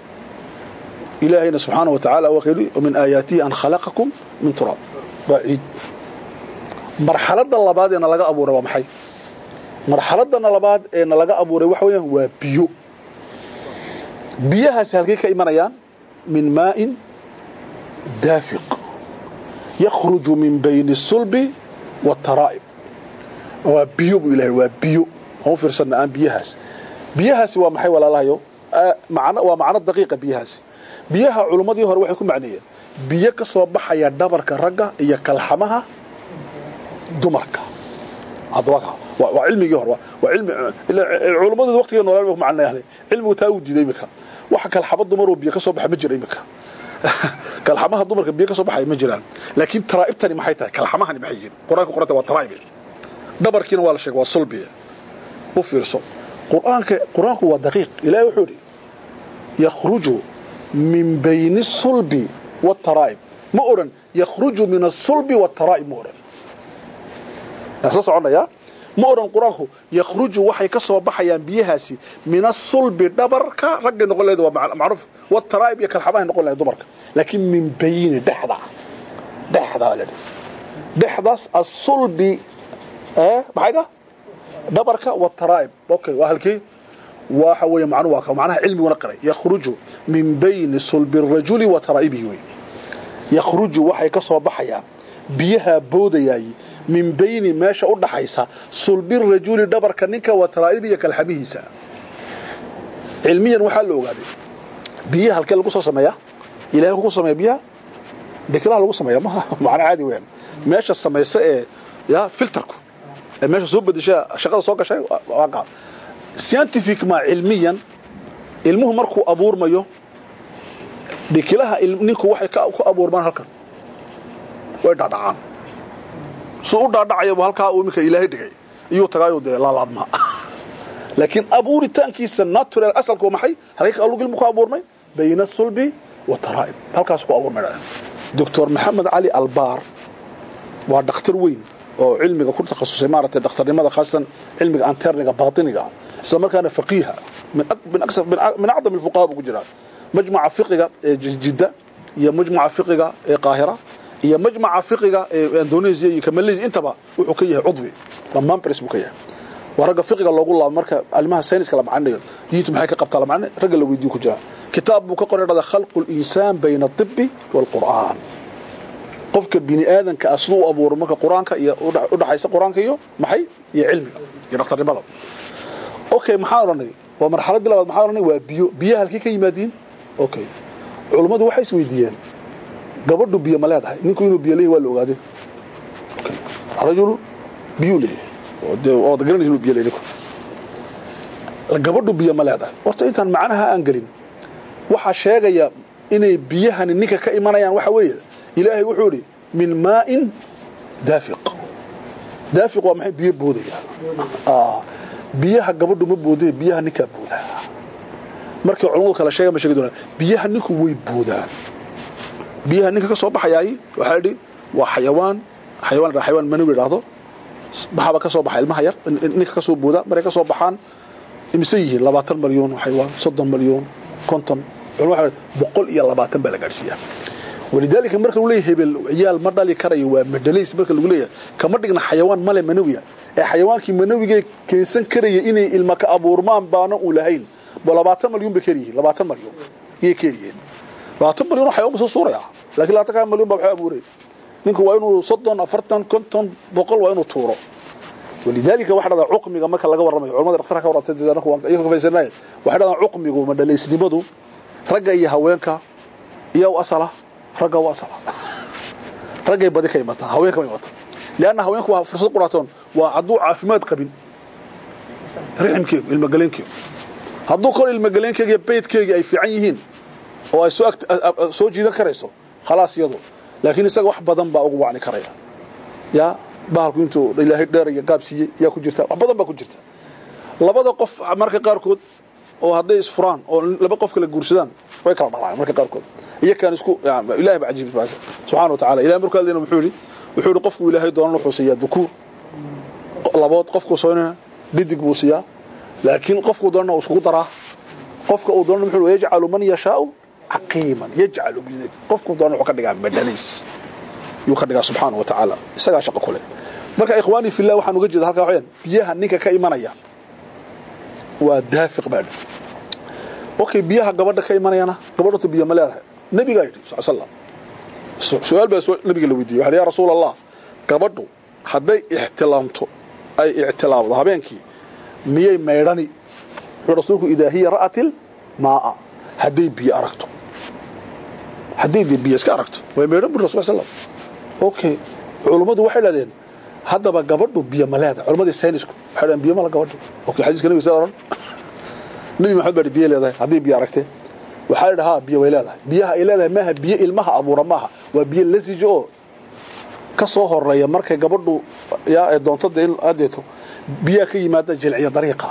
إلهنا سبحانه وتعالى وقال ومن آياته أن خلقكم من تراب بعيد مرحلة اللباد أن لقى أبو روا محي مرحلة اللباد أن لقى أبو روا وحويا وبيو بيها سهلكيك إيمانيان من ماء دافق يخرج من بين الصلب والترائب وبيو بإله وبيو هم فرسنا أن بيهاس بيهاس ومحي ولا لا يو آه معنا ومعنا الدقيقة بيهاس biyaha culimadii hore waxay ku macneeyeen biyo ka soo baxaya dhabarka ragga iyo kalxamaha dumarka adwaqa waa cilmigii hore waa cilmi culimadu waqtiga noolaa ku macneeyeen cilmigu taa u diiday imika waxa kalxamada dumar oo biyo ka soo baxa ma jiro imika kalxamaha dumarka biyo ka soo baxay ma jiraan laakiin taraa'ibtani maxay tahay kalxamahani maxay yihiin quraanku qorata waa taraa'ib dhabarkiina waa la sheegay waa sulbiya u fiirso quraanka quraanku waa daqiiq ilaahay wuxuu yiri yakhruju من بين الصلب والترائب مؤرن يخرج من الصلب والترائب مؤرن أساس عنا يا مؤرن قرانه يخرج وحي كسو بحيان بيهاسي من الصلب دبرك رجل نقول له معروف والترائب يكل حباين نقول له دبرك لكن من بين دحضة دحضة ولا دحضة الصلب ايه بحاجة دبرك والترائب اوكي وهلكي وحوي معنوها ومعناها علمي ونقري يخرج من بين صلب الرجل وترائبه يخرج وحي كسو بحيا بيها بودياي من بين ما شاء دحيسا صلب الرجل دبرك نينكا وترائبه كالحبيهسا علميا waxa la ogaaday biyaha halka lagu soo sameeyaa ilaahay ku sameeyaa biyaha dekala lagu sameeyaa ma macna caadi weyn meesha sameeysa ee ya filterku ee meesha soo badisha shaqada soo gashay waa qaad scientific ma cilmiyan ilmuhu markuu abuurmayo dekalaha ninku waxay ka ku abuurmaan halkan way dhadhacaan soo dhadhacayo halka uu imika ilaahay dhigay iyo tagaayo de la laadma لكن أبوري تانكيس الناتورال أصل كو محي هليك قالوا قل مكو أبور مي بين الصلب والترائب هل كاسكو أبور مي دكتور محمد علي البار ودكتور وين علمي كل تخصصي مارة الدكتور لماذا خاصة علمي أنترني باطني إسلام كان فقيها من من أكثر من أعظم الفقهاء بجرات مجمع فقهي جدة هي مجمع فقهي القاهرة هي مجمع فقهي إندونيسيا كماليزيا انتبه وحكيه عضوي ضمان بريس مكيه ورجع فقه الله يقول الله مركب علمها ساينس كلام عنه ديتم حاجة قبط كلام عنه رجل لو يديو كجرا كتاب مكقرر هذا خلق الإنسان بين الطب والقرآن قفك بني آدم كأصله أبو رمك قرآن كي وده حيس قرآن كيو محي يعلمي ينقطر بضم أوكي محاورني ومرحلة دلوقتي محاورني وبيو بيها الكي كي مادين أوكي علماء ده وحيس ويديان قبضوا بيا ملاذ هاي نكون بيا ليه ولا قاعدين أوكي الرجل بيو ليه oo dagaran inuu biyo leeyahay la gabadhu biyo ma leedahay horta intaan macnaha aan galin waxa sheegaya inay biyahan ninka ka imanayaan waxa weeye ilaahay wuxuu yiri min maa'in daafiq daafiq waa maxay biyo boodaya ah biyaha gabadhu ma boodee biyaha ninka booda markii culimadu kala sheegay ma sheegi doonaa biyaha ninku way boodaan biyaha ninka ka soo baxayay waxa dhigi waa xayawaan xayawaan xayawaan manawi raado baxaba ka soo baxay ilmaha yar ninka ka soo booda markay ka soo baxaan imse yihiin labaatan milyan xayawaan soddon milyan konton waxa boqol iyo labaatan baa la gaarsiiyaa ولذلك marka uu leeyahay hebel ciyaal ma dhali karayo waa madalays marka lagu leeyahay kama dhigna xayawaan male manawiya ee xayawaankii manawiga keensan karaya inay ilma ka abuurmaan baana u lahayn labaatan milyan bakariye labaatan milyan iyo kariye labaatan milyan xayawaan soo suuraya laakiin labaatan milyan baa waxa abuuray ninku waa inuu soddon afartan konton boqol waa inuu tuuro ولذلك waxa dhada cuqmiga marka laga waramayo culimada dhakhtarka ka warantay dadana ku iyaga faysanay waxa dhada cuqmigu madalaysnimadu ragga iyo haweenka iyo asala ragga waa asala ragga badi ka imata haweenka ma imata leena haweenku waa fursad quraatoon waa haduu caafimaad qabin riximkeegu ilma galeenkeegu haduu kor ilma galeenkeegu iyo beedkeegu ay fiican yihiin oo ay soo soo jiidan karayso khalaas yado laakiin isaga wax badan baa ugu wacni karaya ya baalku intuu ilaahay dheer iyo gaabsiye yaa ku jirta wax badan baa ku jirta labada qof marka qaar kood oo haday isfuraan oo laba qof kala guursadaan way kala dhalaan marka qaar kood iyo kan isku ilaahay ba ajiib baas subhanahu wa ta'ala ilaahay marka leena wuxuu yiri wuxuu yiri qofku ilaahay doono wuxuu siiyaa dukuur labaad qofku soonaa bidig buu siiyaa laakiin qofku doono isku daraa qofka uu doono wuxuu yajcalu man yashaa aqiman yajcalu bidig qofku doono wuxuu ka dhigaa badalays yuu ka dhigaa subhanahu wa ta'ala isaga shaqo kule marka ikhwaani fillah waxaan uga jeedaa halka waxaan biyaha ninka ka imanaya waa daafiq baad okay biyaha gabadha ka imanayana gabadhu biyo ma leedahay nabiga yiri sallallahu su'aal baa nabiga la weydiiyay waxa ya rasuulallah gabadhu haday ihtilaamto ay ihtilaamdo habeenkii miyay meedhani rasuulku idaahiya ra'atil maa'a haday biyo aragto haday biyo iska aragto way meedhan buu rasuulku sallallahu okay culimadu waxay leedeen hadaba gabadhu biyo ma leedahay culimada saynisku waxay leedeen biyo ma la gabadhu okay xadiiska nabiga sallallahu alayhi wasallam nabi maxamed biyo leedahay haday biyo aragtay waxa la dhahaa biyo leedahay biyaha ay leedahay maaha biyo ilmaha abuura maaha waa biyo lasijo ka soo horeeya markay gabadhu yaa ay doonto in adeeto biyo ka yimaada jilciya dariiqa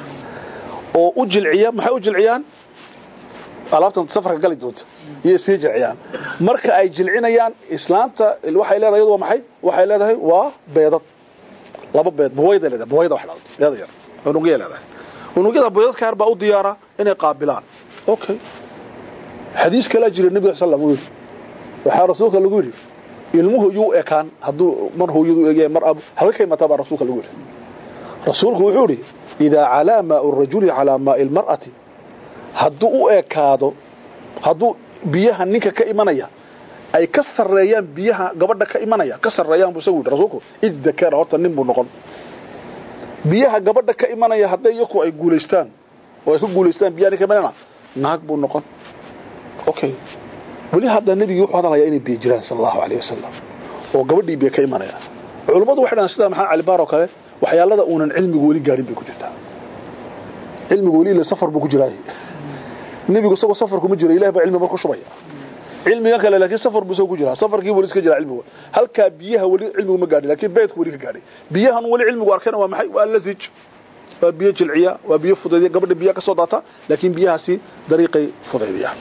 oo u jilciya maxay u jilciyaan alaabtan safarka gali doonto iyo sii jilciyaan marka ay jilcinayaan islaanta waxay leedahay iyadoo maxay waxay leedahay waa beedad laba beed booyada leedahay booyada wax leedahay yar unugu leedahay unugyada beedadka yar baa u diyaara inay qaabilaan okay حديث كلا جري النبي صلى الله عليه وسلم وحا رسولك لو يري ilmuhu yuu ekaan haduu mar hooyadu eegay mar ab halkay mataba rasuulka lagu yiri rasuulku wuxuu yiri ida alama ar-rajuli ala ma'i al-mar'ati haduu u eekaado haduu biyaha ninka ka imanaya ay ka sareeyaan biyaha gabadha ka imanaya ka sareeyaan buu sagu rasuulku idda ka horta nin buu noqon biyaha gabadha ka imanaya haday iyagu ay guuleystaan oo ay ku guuleystaan biyaha ka imanana naag buu noqon okay wali hada nabiga wuxuu hadalaya inay biyo jiraan sallallahu alayhi wasallam oo gabadhii biyo ka imanaya culimadu waxay dhahan sida maxaa Ali Baaro kale waxyaalada uunan cilmigu wali gaarin bay ku jirtaa cilmigu wali la safar buu ku jiraa nabigu soo safar kuma jiro ilaahay ba cilmi markuu shubaya cilmiga kale laakiin safar buu soo ku jiraa safarkii wali iska jira cilmigu halka biyaha wali cilmigu ma gaarin laakiin beedku wali ka gaaray biyahan wali cilmigu arkana waa maxay waa la sij waa biyo jilciya waa biyo fudeediya gabadha biyo ka soo daata laakiin biyahaasi dariiqay fudeediya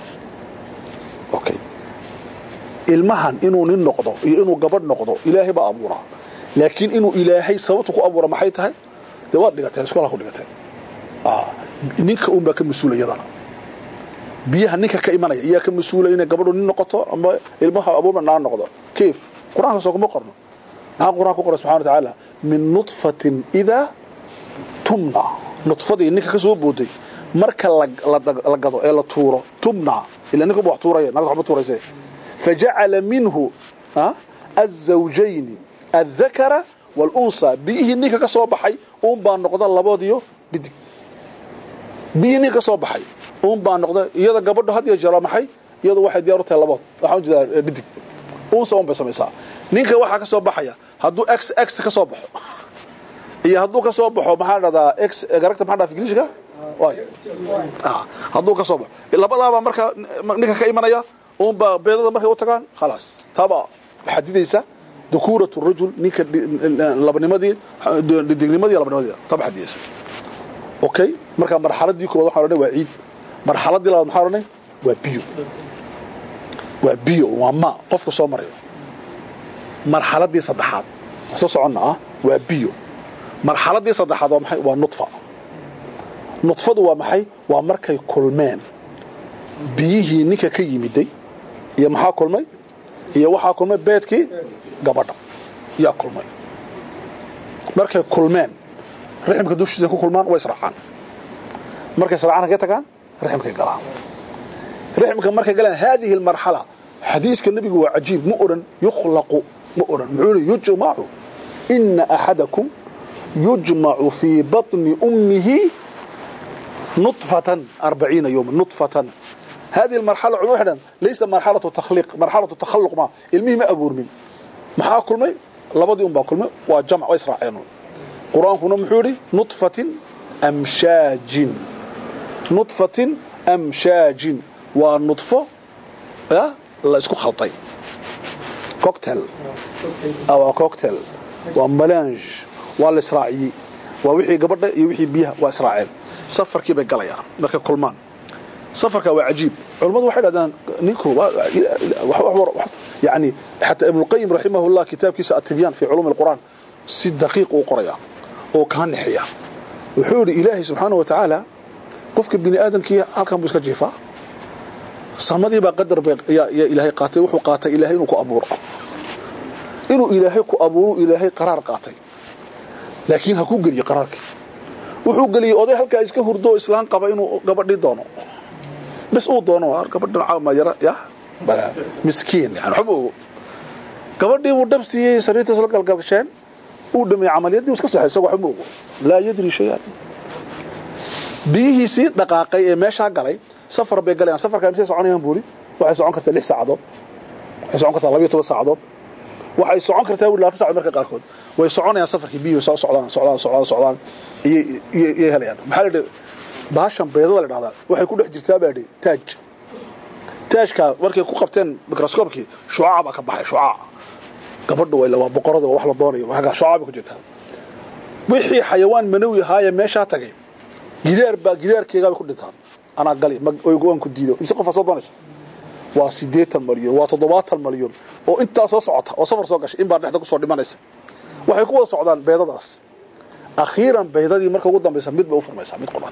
okay ilmahan inuu nin noqdo iyo inuu gabadh noqdo ilaahay ba abuura laakiin inuu ilaahay sababtu ku abuura maxay tahay dawaad dhigatay iskoolka ku dhigatay ah ninka umba ka masuuliyada biyaha ninka ka imanaya iyo ka masuulay inay gabadhu nin noqoto ama ilmaha abuura naan noqdo kayf quraanka soo kuma qorno aan quraanka qoro subhanahu wa ta'ala min nutfatin idha tumna nutfadii ninka ka soo booday marka la gado ee la tuuro tumna ila ninka buu tuuraya naga waxba tuuraysa فجعل منه ها الزوجين الذكر والانثى بيه نيكا كسو بخاي اون با نقدا لبوديو بدي بيه نيكا كسو بخاي اون با نقدا iyada gabadho had iyo jaro maxay iyadu waxay diyaar u tahay labood waxaan jeedaa bidig uun soo basmaysa ninka waxa ka soo baxaya haduu x x ka soo baxo iyo hadduu ka soo baxo maxaa dhahdaa x garagta maxaa dhaaf ingiliishka waayo ah hadduu ka soo baxo labadaaba marka ninka ka imanaya oo ba beedada markay u tagaan خلاص taba xadidaysa dukuuratu rajul ninka labanimadii dignimadii labanimadii taba xadidaysa okay marka marxaladii koowaad waxa la dhahay waa ciid marxaladii labaad maxaa la dhahay waa biyo waa biyo waa ma qofka soo marayo marxaladii saddexaad soo soconnaa waa biyo marxaladii saddexaad waa maxay waa nutfa nutfadu waa maxay waa markay kulmeen biyihii ninka ka yimiday iyo maxaa kulmay iyo waxaa kulmay beedkii gabadha yaa kulmay markay kulmeen riximka dushiisa ku kulmaan way israacaan markay israacaan ka tagaan riximka galaan riximka markay galaan هذه المرحلة حديث النبي هو عجيب مؤرن يخلق مؤرن معول يجمع إن أحدكم يجمع في بطن أمه نطفة أربعين يوم نطفة هذه المرحلة عنوحدا ليس مرحلة تخليق مرحلة تخلق ما المهم أبور من محا كل مي لبدي أم باكل مي وجمع وإسراعين قرآن كنا محوري نطفة أمشاج نطفة أمشاج والنطفة أه لا اسكو خلطي كوكتيل أو كوكتيل وملانج والإسرائيلي ووحي قبضة يوحي بيها وإسرائيل سفر كيف قال يا مركب كلمان سفر كوا عجيب علماء واحد هذا نيكو يعني حتى ابن القيم رحمه الله كتاب كيس التبيان في علوم القرآن ست دقيق وقرية وكان نحيا وحول إلهي سبحانه وتعالى قفك بني آدم كي هالكم بيسك جيفا صمدي بقدر بق يا يا إلهي قاتي وحو قاتي إلهي إنه كأبور إنه إلهي كأبور إلهي قرار قاتي لكن هكو قلي قرارك وحو قلي أودي هالكا إسكا هردو إسلام قبا إنه قبضي دونو بس أو دونو قبضي عاما يرى يا بلا مسكين يعني حبو قبضي ودبسي سريت سلق القلقشين ودمي عمليات دي وسكسح يسوى حبو لا يدري شيئا بيهي سي دقاقي ماشا قلي سفر bay galayaan safarka ay soconayaan buuri waxay socon kartaa lix saacadood waxay socon kartaa laba iyo toban saacadood waxay socon kartaa ilaa toddoba marka qaar kood way soconayaan safarkii biyo soo socdaan socdaan socdaan socdaan iyo iyo helayaan maxaa la dhigay baashan beedada la dhahdaa waxay ku dhex jirtaa baadhi taaj taajka markay ku qabteen microscope-kii shucaac ba ka baxay shucaac gabadhu way laba boqorada wax la doonayo waxa shucaac ku jirtaa wixii xayawaan manawi ahaa meesha tagay gidaar ba gidaarkeega ku dhintaan أنا قالي ما يقولون كديدو إمسك قفص صدقنيس وسيدات المليون وتضباط المليون وأنت صعدتها وصفر صقش إن بعد نحتاج صعد مانيس وحيكون صعدان بيضة داس أخيرا بيضة دي مركب قدام بيسميت بأوفر ما يسميت قرات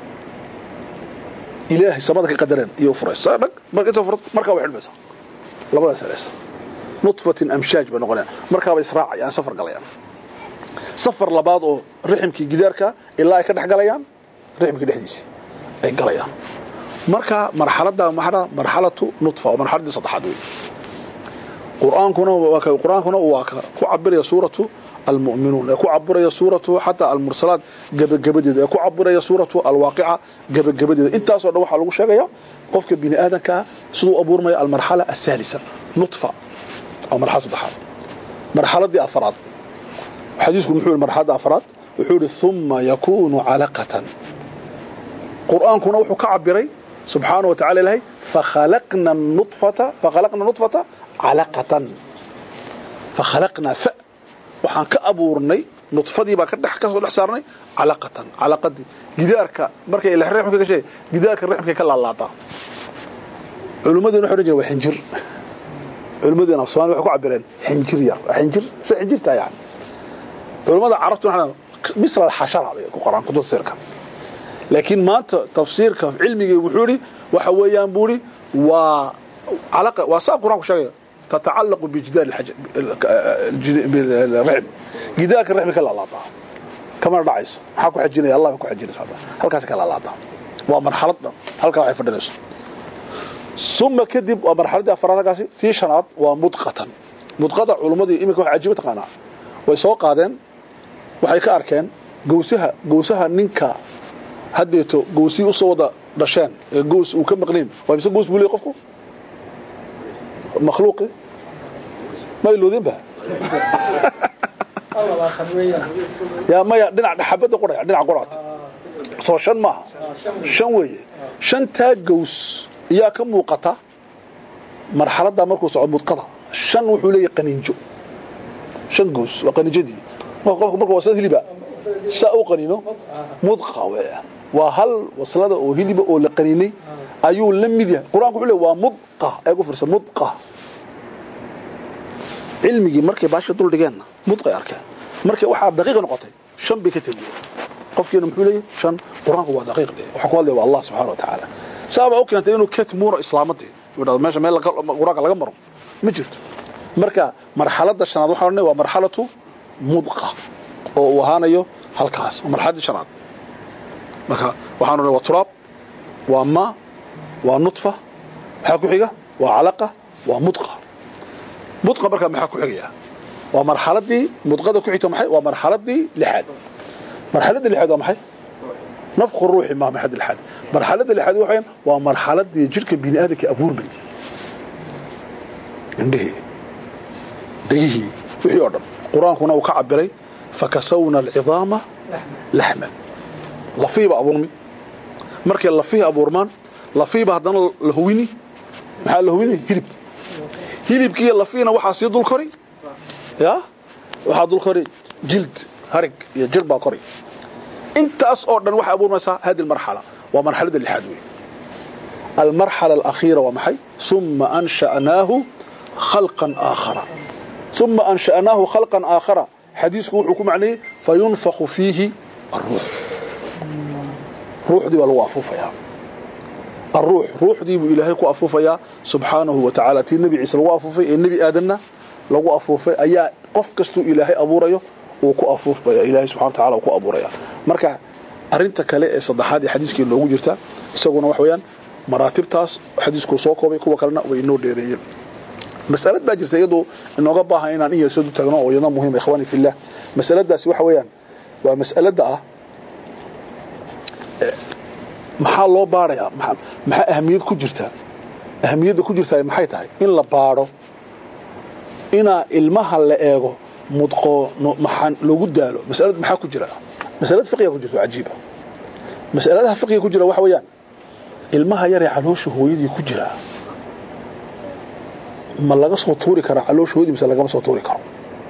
إلهي سمادك قدرين يوفر السابق ما يتوفر مركب واحد بس لا بد ثلاث نطفة أمشاج بنقولها مركب إسراع يعني سفر قليان سفر لبعض رحمك جدارك إلا يكون حقليان رحمك الحديث ay galayaan marka marxaladda maxaa marxalatu nutfa oo marxaladii saddexaad weey quraankuna waa ka quraankuna waa ka ku cabiraya suuratu almu'minuun ku cabiraya suuratu hatta almursalat gabagabadeeda ku cabiraya suuratu alwaqi'a gabagabadeeda intaas oo dhan waxa lagu sheegaya qofka bini aadanka sidoo abuurmay almarhala asalisa nutfa oo marxalada saddexaad marxaladii afraad xadiisku muxuu marxalada afraad wuxuu thumma yakunu alaqatan القرآن كنا وحو كعبري سبحانه وتعالى لهي فخلقنا النطفة فخلقنا النطفة علقة فخلقنا ف وحان كأبورني نطفة دي باكر دح كسو دحسارني علقة علقة دي جدارك مركا إلا الرحم كي شيء جدارك الرحم كي كلا الله علماء دي نحو رجل وحنجر علماء دي نفسوان وحو كعبرين حنجر ير حنجر سحنجر تا يعني علماء دي عرفتوا نحن مصر الحشرة القرآن كنتو سيركم لكن ما تفسير علمي وحوري وحويان بوري وعلاقة وصاب قرآن شيء تتعلق بجدار الحج بالرحم جدارك الرحم كلا الله تعالى كما رعيس حكوا حجنا الله حكوا حجنا هذا هل كاس كلا الله تعالى ومرحلتنا هل كا وحي فدرس ثم كذب ومرحلة أفراد كاسي في شناط ومدقة مدقة علماء دي إمك عجيبة قناع ويسوق قادن وحي كأركان جوسها جوسها نينكا haddeeto goosi u soo wada dhasheen ee goos uu ka maqneen waa mise goos buulay qofku makhluuqi ma iloodin ba الله خمية يا ما دنا حبده قرع دنا قرعت soo shan maaha shan weeye shantaa gows iyaa ka muuqata marxaladda markuu socdo mudqada shan wuxuu leeyahay qaninjo shan gows waa qaninjadii qofku markuu wasad hiliba saa u qanino mudqa weeye waa hal waslada oo hiliba oo la qaninay ayuu la mid yahay quraanku wuxuu leeyahay waa mudqa ay ku fursa mudqa cilmigii markay baasha dul dhigeenna mudqa arkeen markay waxa daqiiq noqotay shan bay ka tageen qofkiina muxuu leeyahay shan quraanku waa daqiiq de waxa ku hadlay waa Allah subhanahu wa ta'ala sabab oo keentay inuu katmuuro islaamadii wada meesha meel quraanka laga maro ma jirto marka marxaladda shanaad waxa ornay waa marxalatu mudqa oo uu ahaanayo halkaas marxaladda shanaad marka waxaan ornay waa turaab waa ma waa nutfa waxa ku xiga waa alaqa waa mudqa mudqa marka maxaa ku xigaya waa marxaladii mudqada ku xigta maxay waa marxaladii lixaad marxaladii lixaad waa maxay nafqu ruuxi ma maxad lixaad marxaladii lixaad waxay waa marxaladii jirka bini aadamka abuurmay indhihi dayihi wixii oo dhan quraankuna uu ka cabiray fakasawna al'idama lahma lafiiba abuurmi markay lafiiba abuurmaan lafiiba hadana la huwini maxaa la huwini hilib hilibkii lafiina waxa si dul kori ya waxa dul kori jild harig iyo jirba kori intaas oo dhan waxa abuurmaysa hadii marxala waa marxalada lixaad weey المرحلة الأخيرة ومحي ثم أنشأناه خلقا آخر ثم أنشأناه خلقا آخر حديث حكم عليه فينفخ فيه الروح روح دي والوافوفة يا الروح روح دي بإلهي كوافوفة يا سبحانه وتعالى تي النبي عيسى الوافوفة النبي آدمنا لو أفوفة أيا قف كستو إلهي أبو ريو وكوافوف بيا إلهي سبحانه وتعالى وكو أبو ريو مركا أرنتا كالي صدحادي حديثكي اللي وجرتا يساقونا وحويان مراتبتاس حديثكو سوكوبي كوا كلنا وينو ديريين مسألة باجرتا يدو إنه قباها إنان إيه يسدو تغنو وينا مهم إخواني في الله مسألة داسي وحويان ومسألة دا maxaa loo baaraya maxaa ahamiyad ku jirta ahamiyada ku jirta maxay tahay in la baaro ina ilmaha la eego mudqo maxan lagu daalo mas'alad maxaa ku jira mas'alad fiqiga ku jirta ajiiba mas'aladaha fiqiga ku jira waxa weeyaan ilmaha yar ee caloosha hooyadii ku jira ma laga soo tuuri kara caloosha hooyadii mise laga soo tuuri karo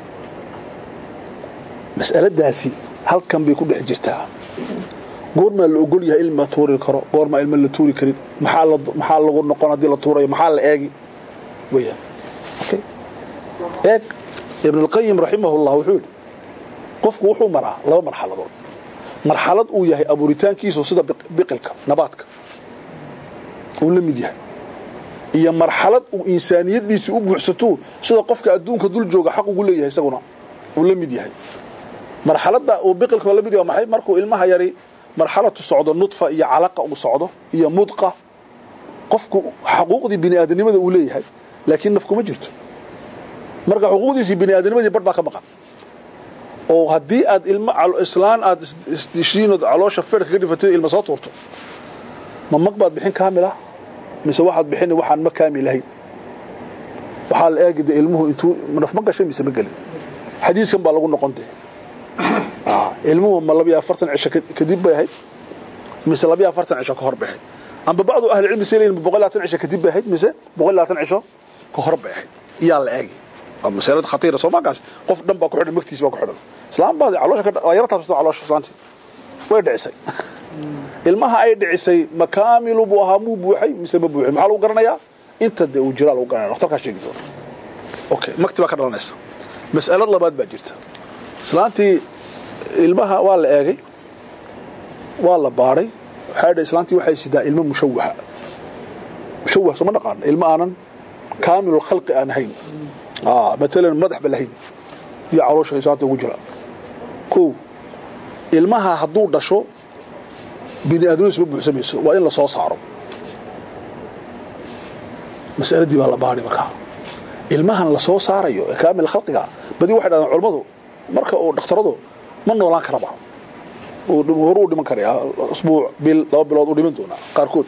mas'aladaasi halkan bay ku dhex jirtaa goorma la ogol yahay ilma tuuri karo goorma ilma la tuuri karin maxaa la maxaa lagu noqon hadii la tuurayo maxaa la eegi weeyaan okay eeg ibn al-qayyim rahimahullah wuxuu qofku wuxuu maraa laba marxaladood marxalad uu yahay abuuritaankiisu sida biqilka nabaadka uu la mid yahay iyo marxalad uu insaaniyadiisu u buuxsato sida qofka adduunka dul jooga xaq ugu leeyahay isaguna uu la mid yahay marxaladda uu biqilka la mid yahay maxay markuu ilmaha yari مرحلة صعود النطفة هي علاقة وصعوده هي مضقة قفك حقوق دي بني آدم ماذا أوليها لكن نفكه ما جرت مرجع حقوق دي بني آدم ماذا بربع كم قط أو هدي أد الم على الإسلام أد استشين على شفرة كذي فتى المساط ورته ما مقبض بحين كاملة مس واحد بحين واحد ما كامل هي وحال أجد علمه أنتو من في مقشة مس مقل حديث كم بالغون نقنته آه علمهم ما لبيها فرتن عشة كديب بهاي مثل لبيها فرتن عشة كهرب بهاي أما بعض أهل العلم سيلين بقولات عشة كديب بهاي مثل بقولات عشة كهرب بهاي يلا أجي مسألة خطيرة سو ما قاس قف دم باكو حد مكتيس باكو حد سلام بعض على شكل غيرتها بس على شكل سلامتي وين دعسي المها أي دعسي مكامل بوها مو بوحي مثل ما بوحي محلو قرنيا أنت د وجرال وقرنا اختار كاشي يقدر أوكي مكتبة كذا الناس مسألة الله بعد بجرت سلامتي ilmaha waa la eegay waa la baaray xaadha islaantii waxay sidaa ilmo mushawwaha mushawwah soo ma dhaqaan ilmo aanan kaamil khalq aan hayn ah matalan madax balahayn iyo caloosha islaanta ugu jira ko ilmaha haduu dhasho bini aadamadu isma buuxsamayso waa in la soo saaro mas'aladii baa la baaray markaa ilmahan la soo saarayo kaamil khalqiga badi waxay dhaadaan culimadu marka uu dhakhtaradu ما نولان كربا ورو دمن كريا اسبوع بيل لو بلود و دمن دونا قاركود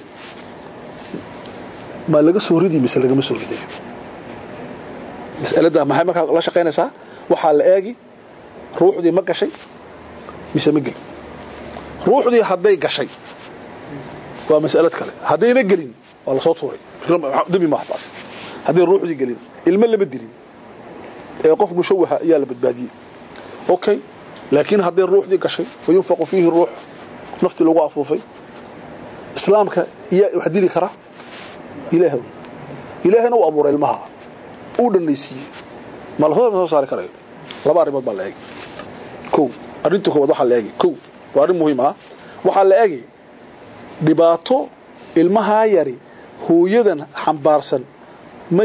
ما laga soo ridi mise laga ma soo riday mas'alada maxay marka la shaqeynaysaa waxa la eegi ruuxdii ma gashay mise ma gelin ruuxdii hadday gashay waa mas'alad kale haddayna gelin waa la soo tuuray dami ma taas hadday ruuxdii gelin ilma lama dilin ee qof mushawaha ayaa la badbaadiyey okay laakiin hadday ruuxdii gashay fayunfaqu fiihi ruux nafti lagu afuufay islaamka iyo wax dili kara ilaahay ilaahayna uu abuuray ilmaha uu dhanaysiiyey ma la soo saari karayo laba arrimood baa la eegay kow arrinta koowaad waxaa la eegay kow waa arrin muhiim ah waxaa la eegay dhibaato ilmaha yari hooyadan xambaarsan ma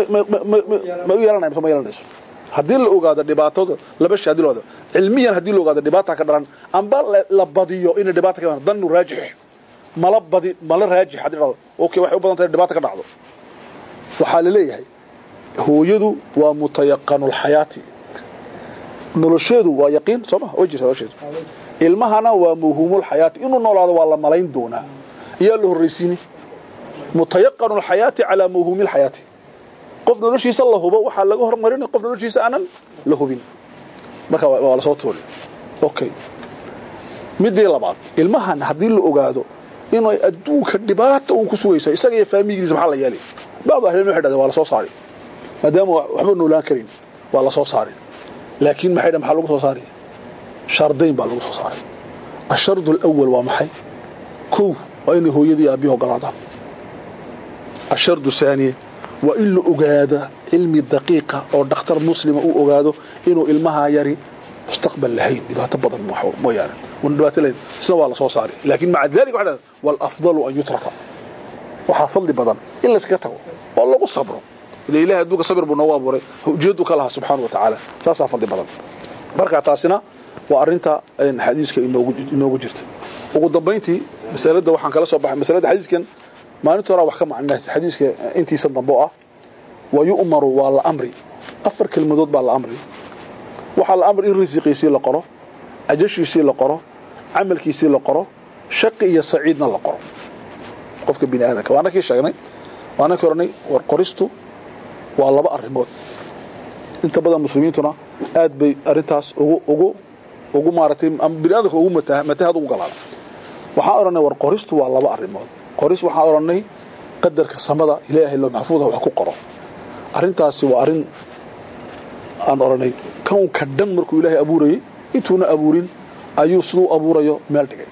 ma u yeelanayso ma yeelanayso haddii la ogaado dhibaatada laba shay haddii la ogaado cilmiyan haddii la ogaado dhibaata ka dhalan amba la badiyo in dhibaata ka dhalan danu raajix mala badi mala raajix haddii dhacdo okay waxay u badan tahay dhibaata ka dhacdo waxaa la leeyahay hooyadu waa mutayaqanul hayaati nolosheedu waa yaqiin soma oo jirta nolosheedu ilmahana waa muhumul hayaati inuu noolaado waa la malayn doonaa iyo la horreysiini mutayaqanul hayaati ala muhumil hayaati qof noloshiisa la hubo waxa laga hormarin qof noloshiisa aanan la hubin marka waa la soo toolay okay midii labaad ilmahan hadii la ogaado inuu adduunka dhibaato uu ku sugayso isaga iyo faamiligiisa maxaa la yeelay baad ahleen waxa dhada waa la soo saaray maadaama waxba noolaan karin waa la soo saaray laakiin maxay dham xal lagu soo saaray shardayn baa lagu soo saaray الشرط الأول ومحي كو وإن هو يدي أبيه قلاده الشرط الثاني وإن أجاد علمي الدقيقة أو دكتور مسلم أو أجاده إنه علمها يري مستقبل لهين يبقى تبضل محور ميانا وندوات لين سوى الله صوصاري لكن مع ذلك وعلى والأفضل أن يترك وحافظ لي بدن إلا سكته والله صبره إذا إله أدوك صبر بنواب وري جدك الله سبحانه وتعالى ساسا أفضل لي بدن بركة تاسنا وأرنت إن حديثك إنه إنه جرت وقدبينتي مسألة ده وحن كلا صباح مسألة حديث كان ما نترى وحكم عن الناس حديثك أنتي صدقوا ويؤمر والله أمري أفر كلمة ضد بالأمر وحال الأمر إن رزقي يصير لقرة أجش يصير لقرة عملك يصير لقرة شقي يسعيدنا لقرة قفك بين هذاك وأنا كي شغني وأنا كرني ورقرستو والله بقى الرمود أنت بدل المسلمين تنا آد بأرنتاس أجو أجو ugu maartay am bilaadku ugu mata mataad ugu galaan waxa oranay war qoristu waa laba arimood qoris waxa oranay qadarka samada ilaahay loo maxfuuda wax ku qoro arintaasi waa arin aan oranay koonka dhan markuu ilaahay abuuray intuuna abuurin ayuu sidoo abuurayo meel dhigay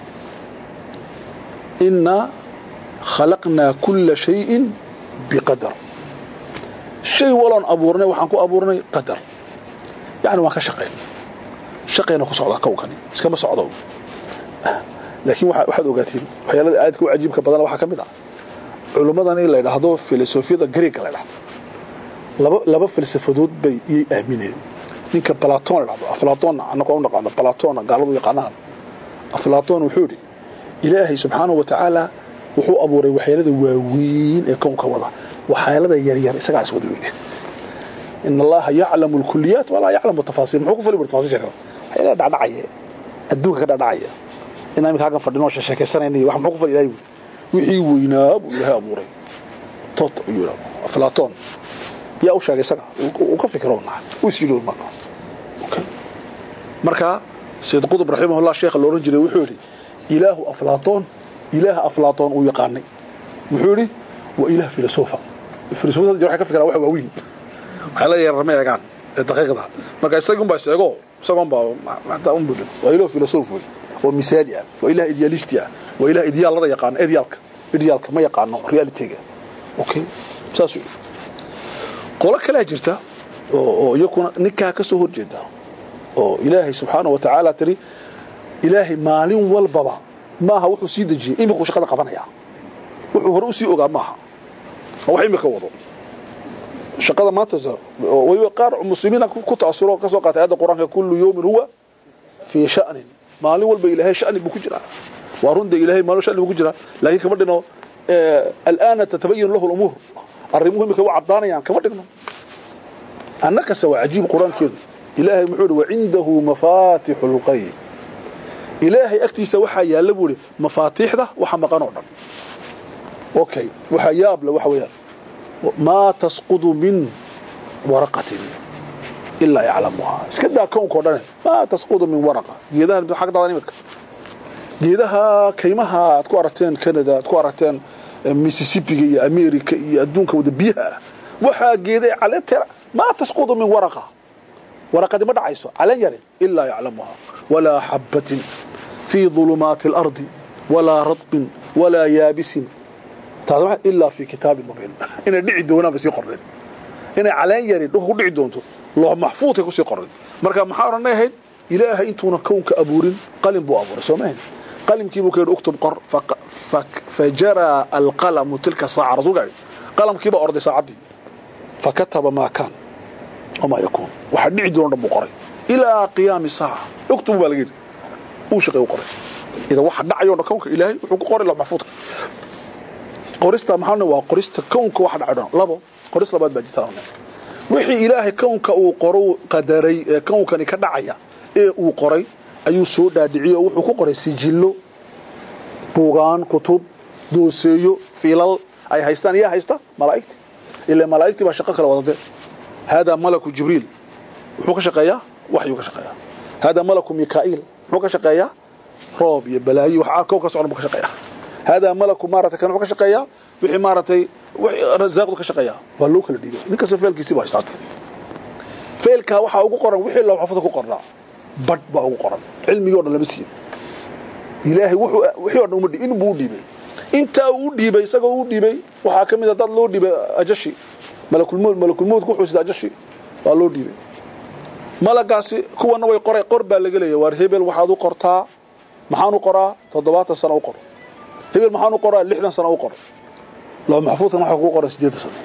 inna khalaqna kull shay'in biqadar shay walan abuurnay waxaan ku abuurnay qadar yani waa ka shaqeynaa shaqeena ku socda kowkani iskama socdo laakiin waxa waxa ogaatiin waxyaalaha aadka u cajiibka badan waxa kamid ah culimadan ay leedahay filosofiyada Greek la leedahay laba laba falsafadood bay ay aamineen ninka Platon la leedahay Platon anako u naqaan Platon gaaladu yaqaanaan Platon wuxuu yiri Ilaahay subhanahu wa ta'ala wuxuu abuuray waxyaalaha waaweyn ee kownka wada waxyaalaha yar yar isaga iswada yiri إن الله يعلم الكليات ولا يعلم التفاصيل محوق فلي بالتفاصيل جرا هي دعدعيه ادوك كدعدعيه ان امك هاغا فدينو شيكيسانيني wax محوق فلي ilaahay wixii weynaa buu ilaahay abuuray tot yura aflaton yaa u sheegay isaga uu ka fikirona uu siiro marka okay marka sayyid qutb rahimahullah sheekh looran jiray wuxuu yiri ilaahu aflaton ilaaha aflaton uu yaqaanay wuxuu yiri wa ilaah filosofa filosofada waxa ka fikira wax waaweyn على يرمي كان دقيقة ما قاعد يسقون بس يقول يسقون با ما تعون بدل وإله فيلسوف ومثالية وإله إيدياليستيا وإله إيديال الله يقان إيديالك إيديالك ما يقان رياليتيجا أوكي ساسو قولك لا جرتا ويكون نكاح كسهول جدا وإلهي سبحانه وتعالى تري إلهي مالي والبابا ما هو سيد جي إيه مكوش قد قبنا وحو رؤسي أوغا ماها وحي مكوضو shaqada maanta way qaar muslimiina ku taasuro ka soo qaatay hada quraanka kullu yawmin huwa fi sha'n maalin walba ilaahay sha'ni buu ku jiraa waa runda ilaahay maalin sha'ni buu ku jiraa laakiin kama dhino الآن تتبين له الأمور الرموه مك وعضانيان كما dhigno annaka sawa ajiib quraankeedu ilaahay muxuu وعنده مفاتيح الغيب ilaahay agtiisa waxa yaala buuri mafaatiixda waxa maqan oo dhan okay waxa yaab la waxa weeyaan ما تسقط من ورقة إلا يعلمها اسكدا كون كودان ما تسقط من ورقة جيدها حق دادنيمك جيدها كيمها تكو أرتين كندا تكو أرتين ميسيسيبي يا أمريكا يا أدونك ودبيها وحا جيدة على ترى ما تسقط من ورقة ورقة ما دعيسو على يري إلا يعلمها ولا حبة في ظلمات الأرض ولا رطب ولا يابس إلا في كتاب مبين إن دعي دونا بس يقرن إن على يري دوه دعي دونته الله محفوظ يكون يقرن مركا محارنا هيد إلهي أنتونا كونك أبورين قلم بو أبور سومين قلم كيبو كير اكتب قر فك فك فجرى القلم تلك الساعة رسول قلم كيبو أرض ساعدي فكتب ما كان وما يكون واحد دعي دون رب قري إلى قيام الساعة اكتبوا بالغير وشقي وقري إذا واحد دعيونا كونك إلهي وحق قري الله محفوظ قريستا محانا وقريستا كونك واحد عدنا لابو قريس لباد باجي ثارنا وحي إلهي كونك وقرو قدري كونك نكدعيا إيه وقري ayuu soo dhaadhiciyo wuxuu ku qoray sijillo buugaan kutub dooseeyo filal ay haystaan iyo haysta malaa'ikti ila malaa'ikti ba shaqo kala wadade hada malaku jibril wuxuu ka shaqeeyaa waxyu ka shaqeeyaa hada malaku mikail wuxuu ka shaqeeyaa roob iyo balaayi wax arko ka socdo ka shaqeeyaa hada malaku marata kan wuxuu ka shaqeeyaa wixii maratay wixii rasaaqdu ka shaqeeyaa waa loo kala dhiibay ninka safeelkiisa waa haysta feelka waxa ugu qoran wixii loo xafado ku qornaa bad baa ugu qoran cilmiga oo dhan lama siin ilaahay wuxuu wixii oo dhan uma in buu dhiibay inta uu dhiibay isagoo uu dhiibay waxa kamid ah dad loo dhiibay ajashi malakul mood malakul mood ku xusid ajashi waa loo dhiibay malagaasi kuwana way qoray qor baa laga leeyahay war hebel waxaad u qortaa maxaan u qoraa toddobaatan sano u qor hebel maxaan u qoraa lixdan sano u qor loo maxfuudkan waxa ku qoray sideetan sano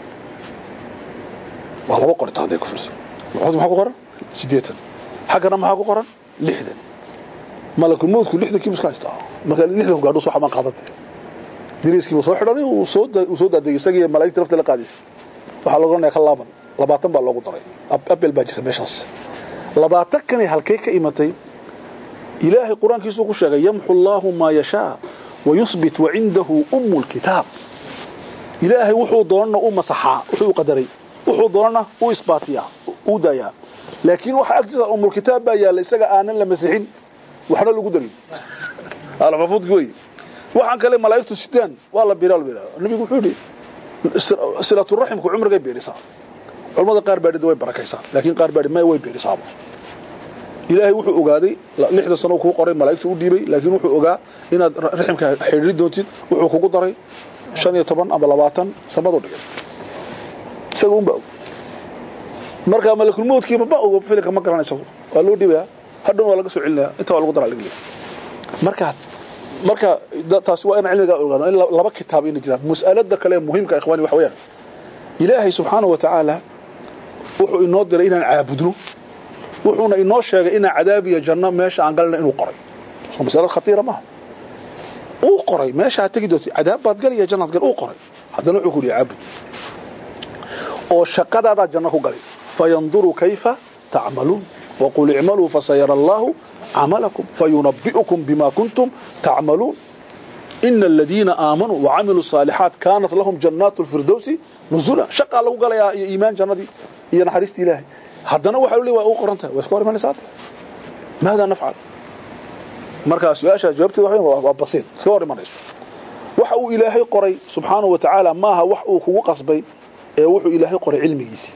waa laba qoritaan ay ku fiirso maxfuud waxa ku qoran sideetan حقنا ما حقو قرن لحدا ملك الموت كل لحدا كيف اسكايستا marka lixdan gaadho soo xamaan qaadantay diriiskii soo xidhanay uu soo uu soo daadayay isagii malaa'ikta rafta la qaadis waxa lagu qornay ka laaban labaatan baa loogu daray abel baa jirta meeshaas labaatan kan halkay ka imatay ilaahi quraankiisu ku sheegay yamhu Allahu ma yasha wa yuthbit wa indahu ummul kitab ilaahi wuxuu doonana u masaxa wuxuu qadaray wuxuu doonana u isbaatiya u daya لكن waxa agtiisa umul kitaab baa yaala isaga aanan la masixin waxna lagu darin ala mafuud gooy waxaan kale malaa'iktu sidaan waa la biiraal biiraal nabigu wuxuu yiri silatu rahimku umriga beerisa culmada qaar baa way barakaysaa laakiin qaar baa ma way beerisaa ilaahay wuxuu ogaaday lixdan sano ku qoray malaa'iktu u dhiibay laakiin wuxuu ogaa inaad rahimka xiriir doontid wuxuu kugu daray shan iyo toban ama labaatan sanado dhigay isagu baa marka malakul moodkii ma baa filka ma garanayso waa loo dhibaa hadhow waa laga soo celinaa inta waa lagu daraa laga marka marka taas waa in cilmiga ogaano in laba kitaab in jiraan mas'alada kale muhiimka ikhwaani waxa weeyaan ilaahay subhanahu wa ta'ala wuxuu inoo diray inaan caabudno wuxuuna inoo sheegay in cadaab iyo janno meesha aan galna inuu qoray soo mas'alad khatiira ma uu qoray meesha tagi doonto cadaab baad gal iyo jannad gal uu qoray hadana wuxuu ku caabud oo shaqadaada janno ku galay فينظروا كيف تعملون وقل اعملوا فسيرى الله عملكم فينبئكم بما كنتم تعملون إن الذين آمنوا وعملوا الصالحات كانت لهم جنات الفردوس نزولا شقا لو قال يا إيمان جندي يا نحرست إلهي هدنا وحلوا لي وقرنتها واسكور من ساعات ماذا نفعل مركز سؤال جاوبت وحي بسيط سكور من رئيس وحو إلهي قري سبحانه وتعالى ما هو وحو كو قصبي وحو إلهي قري علمي جيسي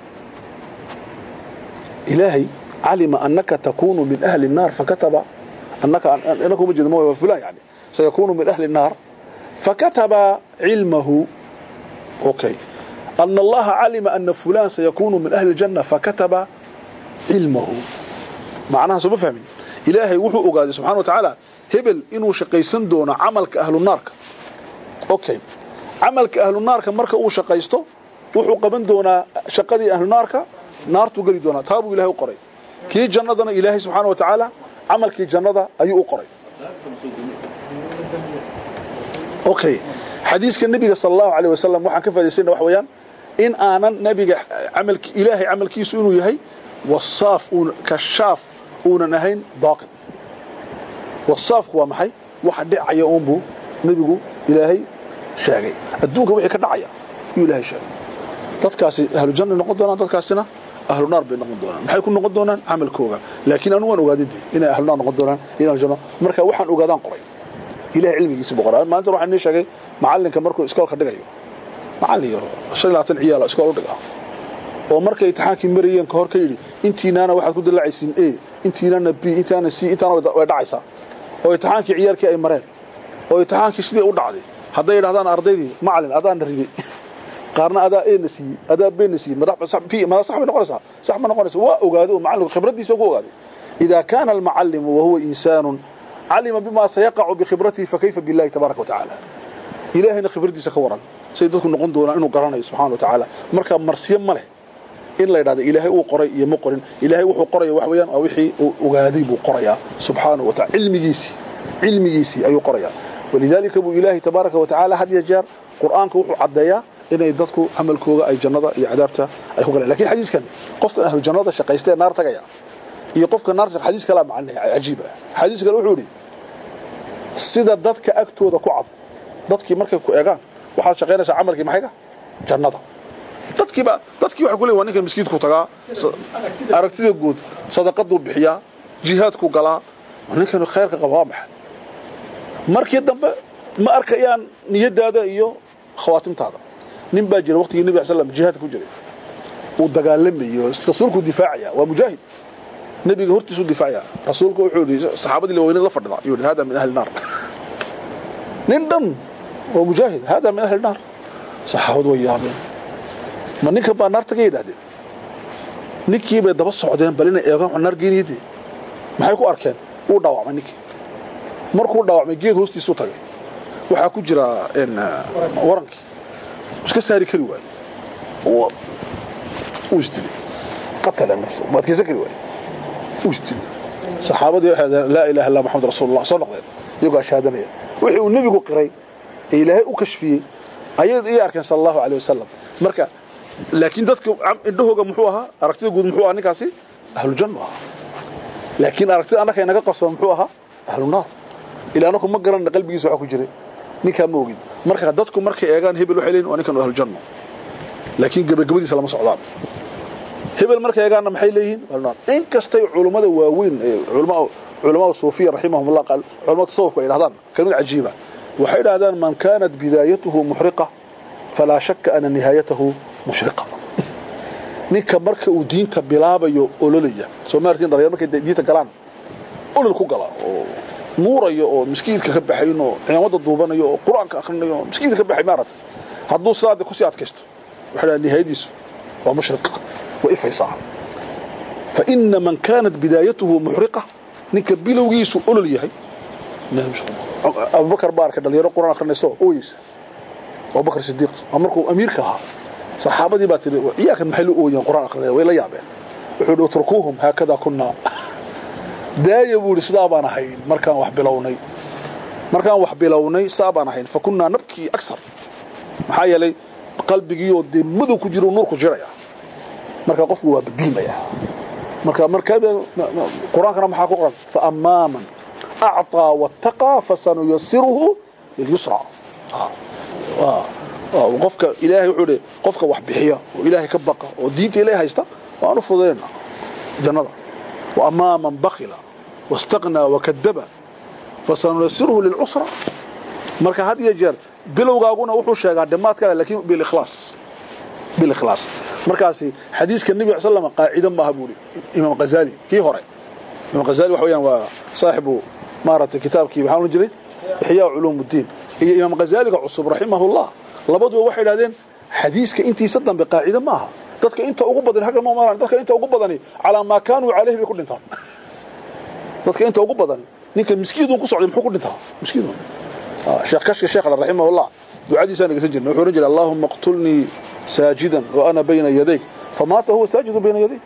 إلهي علم أنك تكون من أهل النار فكتب أنك أنك مجد موي وفلان يعني سيكون من أهل النار فكتب علمه أوكي أن الله علم أن فلان سيكون من أهل الجنة فكتب علمه معناها سوف فهمين إلهي وحو أقاذي سبحانه وتعالى هبل إنو شقيسن دون عملك أهل النار أوكي عملك أهل النار مركا أو شقيستو وحو قبن دون شقدي أهل النار نارتو قلي دونا تابو إلهي وقري كي جنة إلهي سبحانه وتعالى عمل كي جنة أي وقري أوكي حديث النبي صلى الله عليه وسلم وحن كيف هذه السنة وحويان إن آنا نبي عمل إلهي عمل كي سونو يهي والصاف كشاف أونا نهين ضاقد والصاف هو محي واحد دعي أمبو نبيقو إلهي شاقي الدونك وحي كدعي إلهي شاقي dadkaasi ahlu janna noqon doonaan dadkaasina ahlu naar bay noqon doonaan maxay ku noqon doonaan amalkooga laakiin anu waan ogaadidii inay ahlu naar noqon doonaan inay janno marka waxaan ogaadaan qoray ilaahay cilmigiisa boqoraan maanta waxaan nii sheegay macalinka markuu iskoolka dhigayo macallin yaro shan iyo labaatan ciyaal iskool u dhiga oo markay imtixaankii marayeen ka hor ka yiri intiinaana waxaad ku dalaacaysiin A intiinaana B intaana C intaana way dhacaysaa oo imtixaankii ciyaalkii ay mareen oo imtixaankii sidii u dhacday haday yiraahdaan ardaydii macallin adaan riday qaarna adaa A nasi adaa B nasi madax sax B ma sax ma noqonaysaa sax ma noqonaysaa waa ogaado macallin khibradiisa ku ogaaday إذا كان المعلم وهو إنسان علم بما سيقع بخبرته فكيف بالله تبارك وتعالى إلهنا خبرتي سكورا سيدكم نقول دونا إنه قرنا سبحانه وتعالى مركب مرسيا مله إن لا يراد إلهي وقري يمقرن إلهي وحو قري وحويان أو يحي وغاديب قريا سبحانه وتعالى علم جيسي علم جيسي أي قريا ولذلك أبو إلهي تبارك وتعالى هذه جار قرآنك وحو عديا إن يددكو عملكوغا أي جنة أي عذابته أي هو لكن الحديث كان قفك أهل الجنة شقيستين نار تقيا يقفك النار حديث كلام عنه عجيبة حديث قال وحوري سيدا ددك أكتودا كعب ددك مركب كأجان وحال شقينا عملك ما حاجة جنة dadkii ba dadkii waxa kulay waa ninka miskiidku tagaa aragtida guud sadaqadu bixiya jihadku galaa ninkan khayrka qaba bax markii dambe ma arkayaan niyadaada iyo khawaatimtaada nin baa jira waqtigii nabi sallallahu alayhi wasallam jihad ku jiray uu dagaalamayo rasuulku difaacaya waa mujaahid nabiga hortiisu difaacaya rasuulku wuxuu yiri saxaabadii la weynada la fadhida yiri hada min ahli naar nin dhan waa mujaahid hada min ahli naar saxaabadu way yaabeen ma ninka baa naarta ka yidhaahdeen ninkii bay daba socdeen bal inay eegaan naar geeniyeedii maxay ku arkeen uu dhaawacmay ninkii markuu dhaawacmay geed hoostiisu tagay waxaa ku jira in warankii iska saari kari waay oo uu isdilay qatala nafsu baad ka sakri waay uu isdilay saxaabadii waxay la ilaaha illa muhammad rasuulullah soo noqdeen iyaga shahaadanaya wixii uu nabigu qiray ilaahay u kashfiyay ayad iyo arkeen sallallahu alayhi wasallam marka laakiin dadka indhahooga muxuu ahaa aragtida guud muxuu ahaa ninkaasi ahlu janna laakiin aragtida anaka inaga qarsoon muxuu ahaa ahlu naar ilaana kuma garan qalbigiisa waxa ku jiray ninka ma ogid marka dadku markay eegaan hebel waxay leeyihiin waa ninkan ahlu janna laakiin gabagabadiisa lama socdaan hebel markay eegaanna maxay leeyihiin ahlu naar in kastay culimada waaweyn culimada culimada suufiya rahimahumullah qal culimada tasawufka ay yiraahdaan kalmad cajiiba waxay yiraahdaan man kanat bidayatuhu muhriqa fala shakka anna nihayatahu mushriqa ninka marka uu diinta bilaabayo ololaya Soomaaliyeed dhalinyaro markay diinta galaan olol ku gala oo nuurayo oo miskiidka ka baxayno ciidamada duubanayo oo quraanka akhrinayo miskiidka ka baxay maarad haduu saad ku sii adkaysto waxa nihayadiisu waa mushriqa wa ifaysa fa inna man kanat bidayatuhu muhriqa ninka bilowgiisu olol yahay Abu Bakar baarka dhalinyaro quraan akhrinayso ooyis Abu Bakar Siddiq amarku amiirka ahaa صحابتي باتري وياك محلو اويان قران اخريا ويلا يابeen wuxuu اتركوهم هكذا كنا دايبوا سدابان ahayn markaan wax bilownay markaan wax bilownay saabaan ahayn fa kunna nabki aksar maxaa yeelay qalbigiyo dimadu ku jiro nuur ku jiraya marka qofku waa badiimaya marka marka quraankana maxaa ku qoran fa amaman a'ta wattaqa fasanuyassiruhu lilyusra ah وقفك إلهي وحده قفك وحبيحية وإلهي كبقى ودينت إلهي هيستا وأنا فضينا جنة وأما من بخل واستغنى وكذب فسنيسره للعسرة مركا هذه يجر بلو قاقونا وحو الشيء دمات كذا لكن بالإخلاص بالإخلاص مركاسي حديث كالنبي صلى الله عليه وسلم قاعدا ما هبولي إمام غزالي كي هوري إمام غزالي وحويا وصاحبه مارة كتاب كي بحاول نجري إحياء علوم الدين إمام غزالي عصب رحمه الله labaduba waxay yiraahdeen xadiiska intiisa dambe qaacida maaha dadka inta ugu badan haga ma maaran dadka inta ugu badani ala ma kaanu calayhi ku dhintaan dadka inta ugu badan ninka miskiidun ku socday muxuu ku dhintaa miskiidun ah sheekh kashka sheekh rahimahullah ducadiisa naga san jirnay wuxuu oran jiray allahumma qtulni saajidan wa ana bayna yaday famata huwa saajidun bayna yaday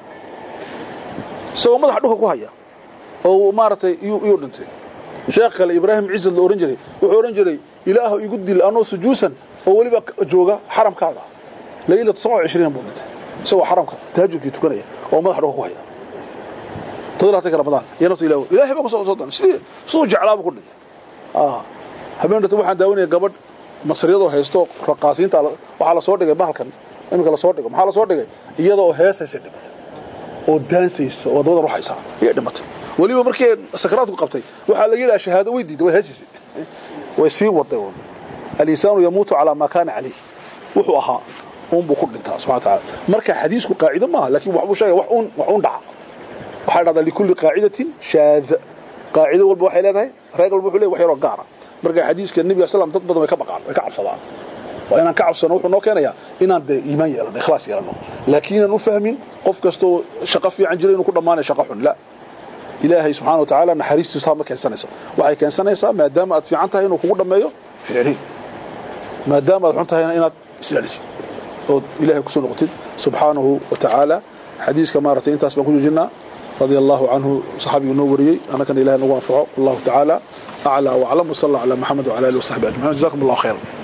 soo madax dhulka ku haya oo maaratay iyo dhintay sheekh kale ibraahim ciise la oran jiray wuxuu oran jiray ilaahu igu dil anoo sujuusan oo waliba jooga xaramkaada leeyla sabca iyo عشرين buu dhintay soo xaramka tahajjudkii tukanaya oo madax dhulka ku haya toddobaadka Ramadaan yeelto ilaahu ilaahay baa ku soo soodan sidii soo jeclaabo ku dhintay ah habeenada waxaan daawanaya gabadh masriyado haysto raqaasiinta waxa la soo dhigay bahalkan imika la soo dhigay maxaa la soo dhigay iyadoo heesaysa dhibata oo daansaysa oo wadada ruuxaysa iyo dhimatay waliba markii sakaraadku qabtay waxa la yiraahdaa shahaado way diiday way heshiisay way sii waday al-insanu yamutu ala ma kana alayhi wuxuu ahaa uun buu ku dhintaa subhanahu wa ta'ala marka xadiisku qaacido ma laakiin wax uu sheegay wax uun wax uun dhaca waxa dhada li kulli qaacidatin shaadh qaacido walba waxay leedahay reeg walba wuxuu leeyahay wax yar oo gaar ah marka xadiiska nabiga sallallahu alayhi wasallam dad badan way ka baqaan way ka cabsadaan waa inaan ka cabsano wuxuu noo keenayaa inaan de iimaan yeelano ikhlaas yeelano laakiin aan u fahmin qof kasto shaqo fiican jiray inuu ku dhamaanay shaqo xun la ilaahay subhanahu wa ta'ala naxariistiisa ma keensanayso waxay keensanaysaa maadaama aad fiican tahay inuu kugu dhameeyo ficili maadaama aad xun tahay inaad islaalisid oo ilaahay ku soo noqotid subhanahu wa ta'ala xadiiska maartay intaas baan ku joojinaa radiyallahu anhu saxaabigu noo wariyay ana kan ilaahay nagu anfaco allah ta'ala a'la wa a'lam sallallahu ala muhammad wa ala alihi wa sahbihi ajma'in jazakumullahu khairan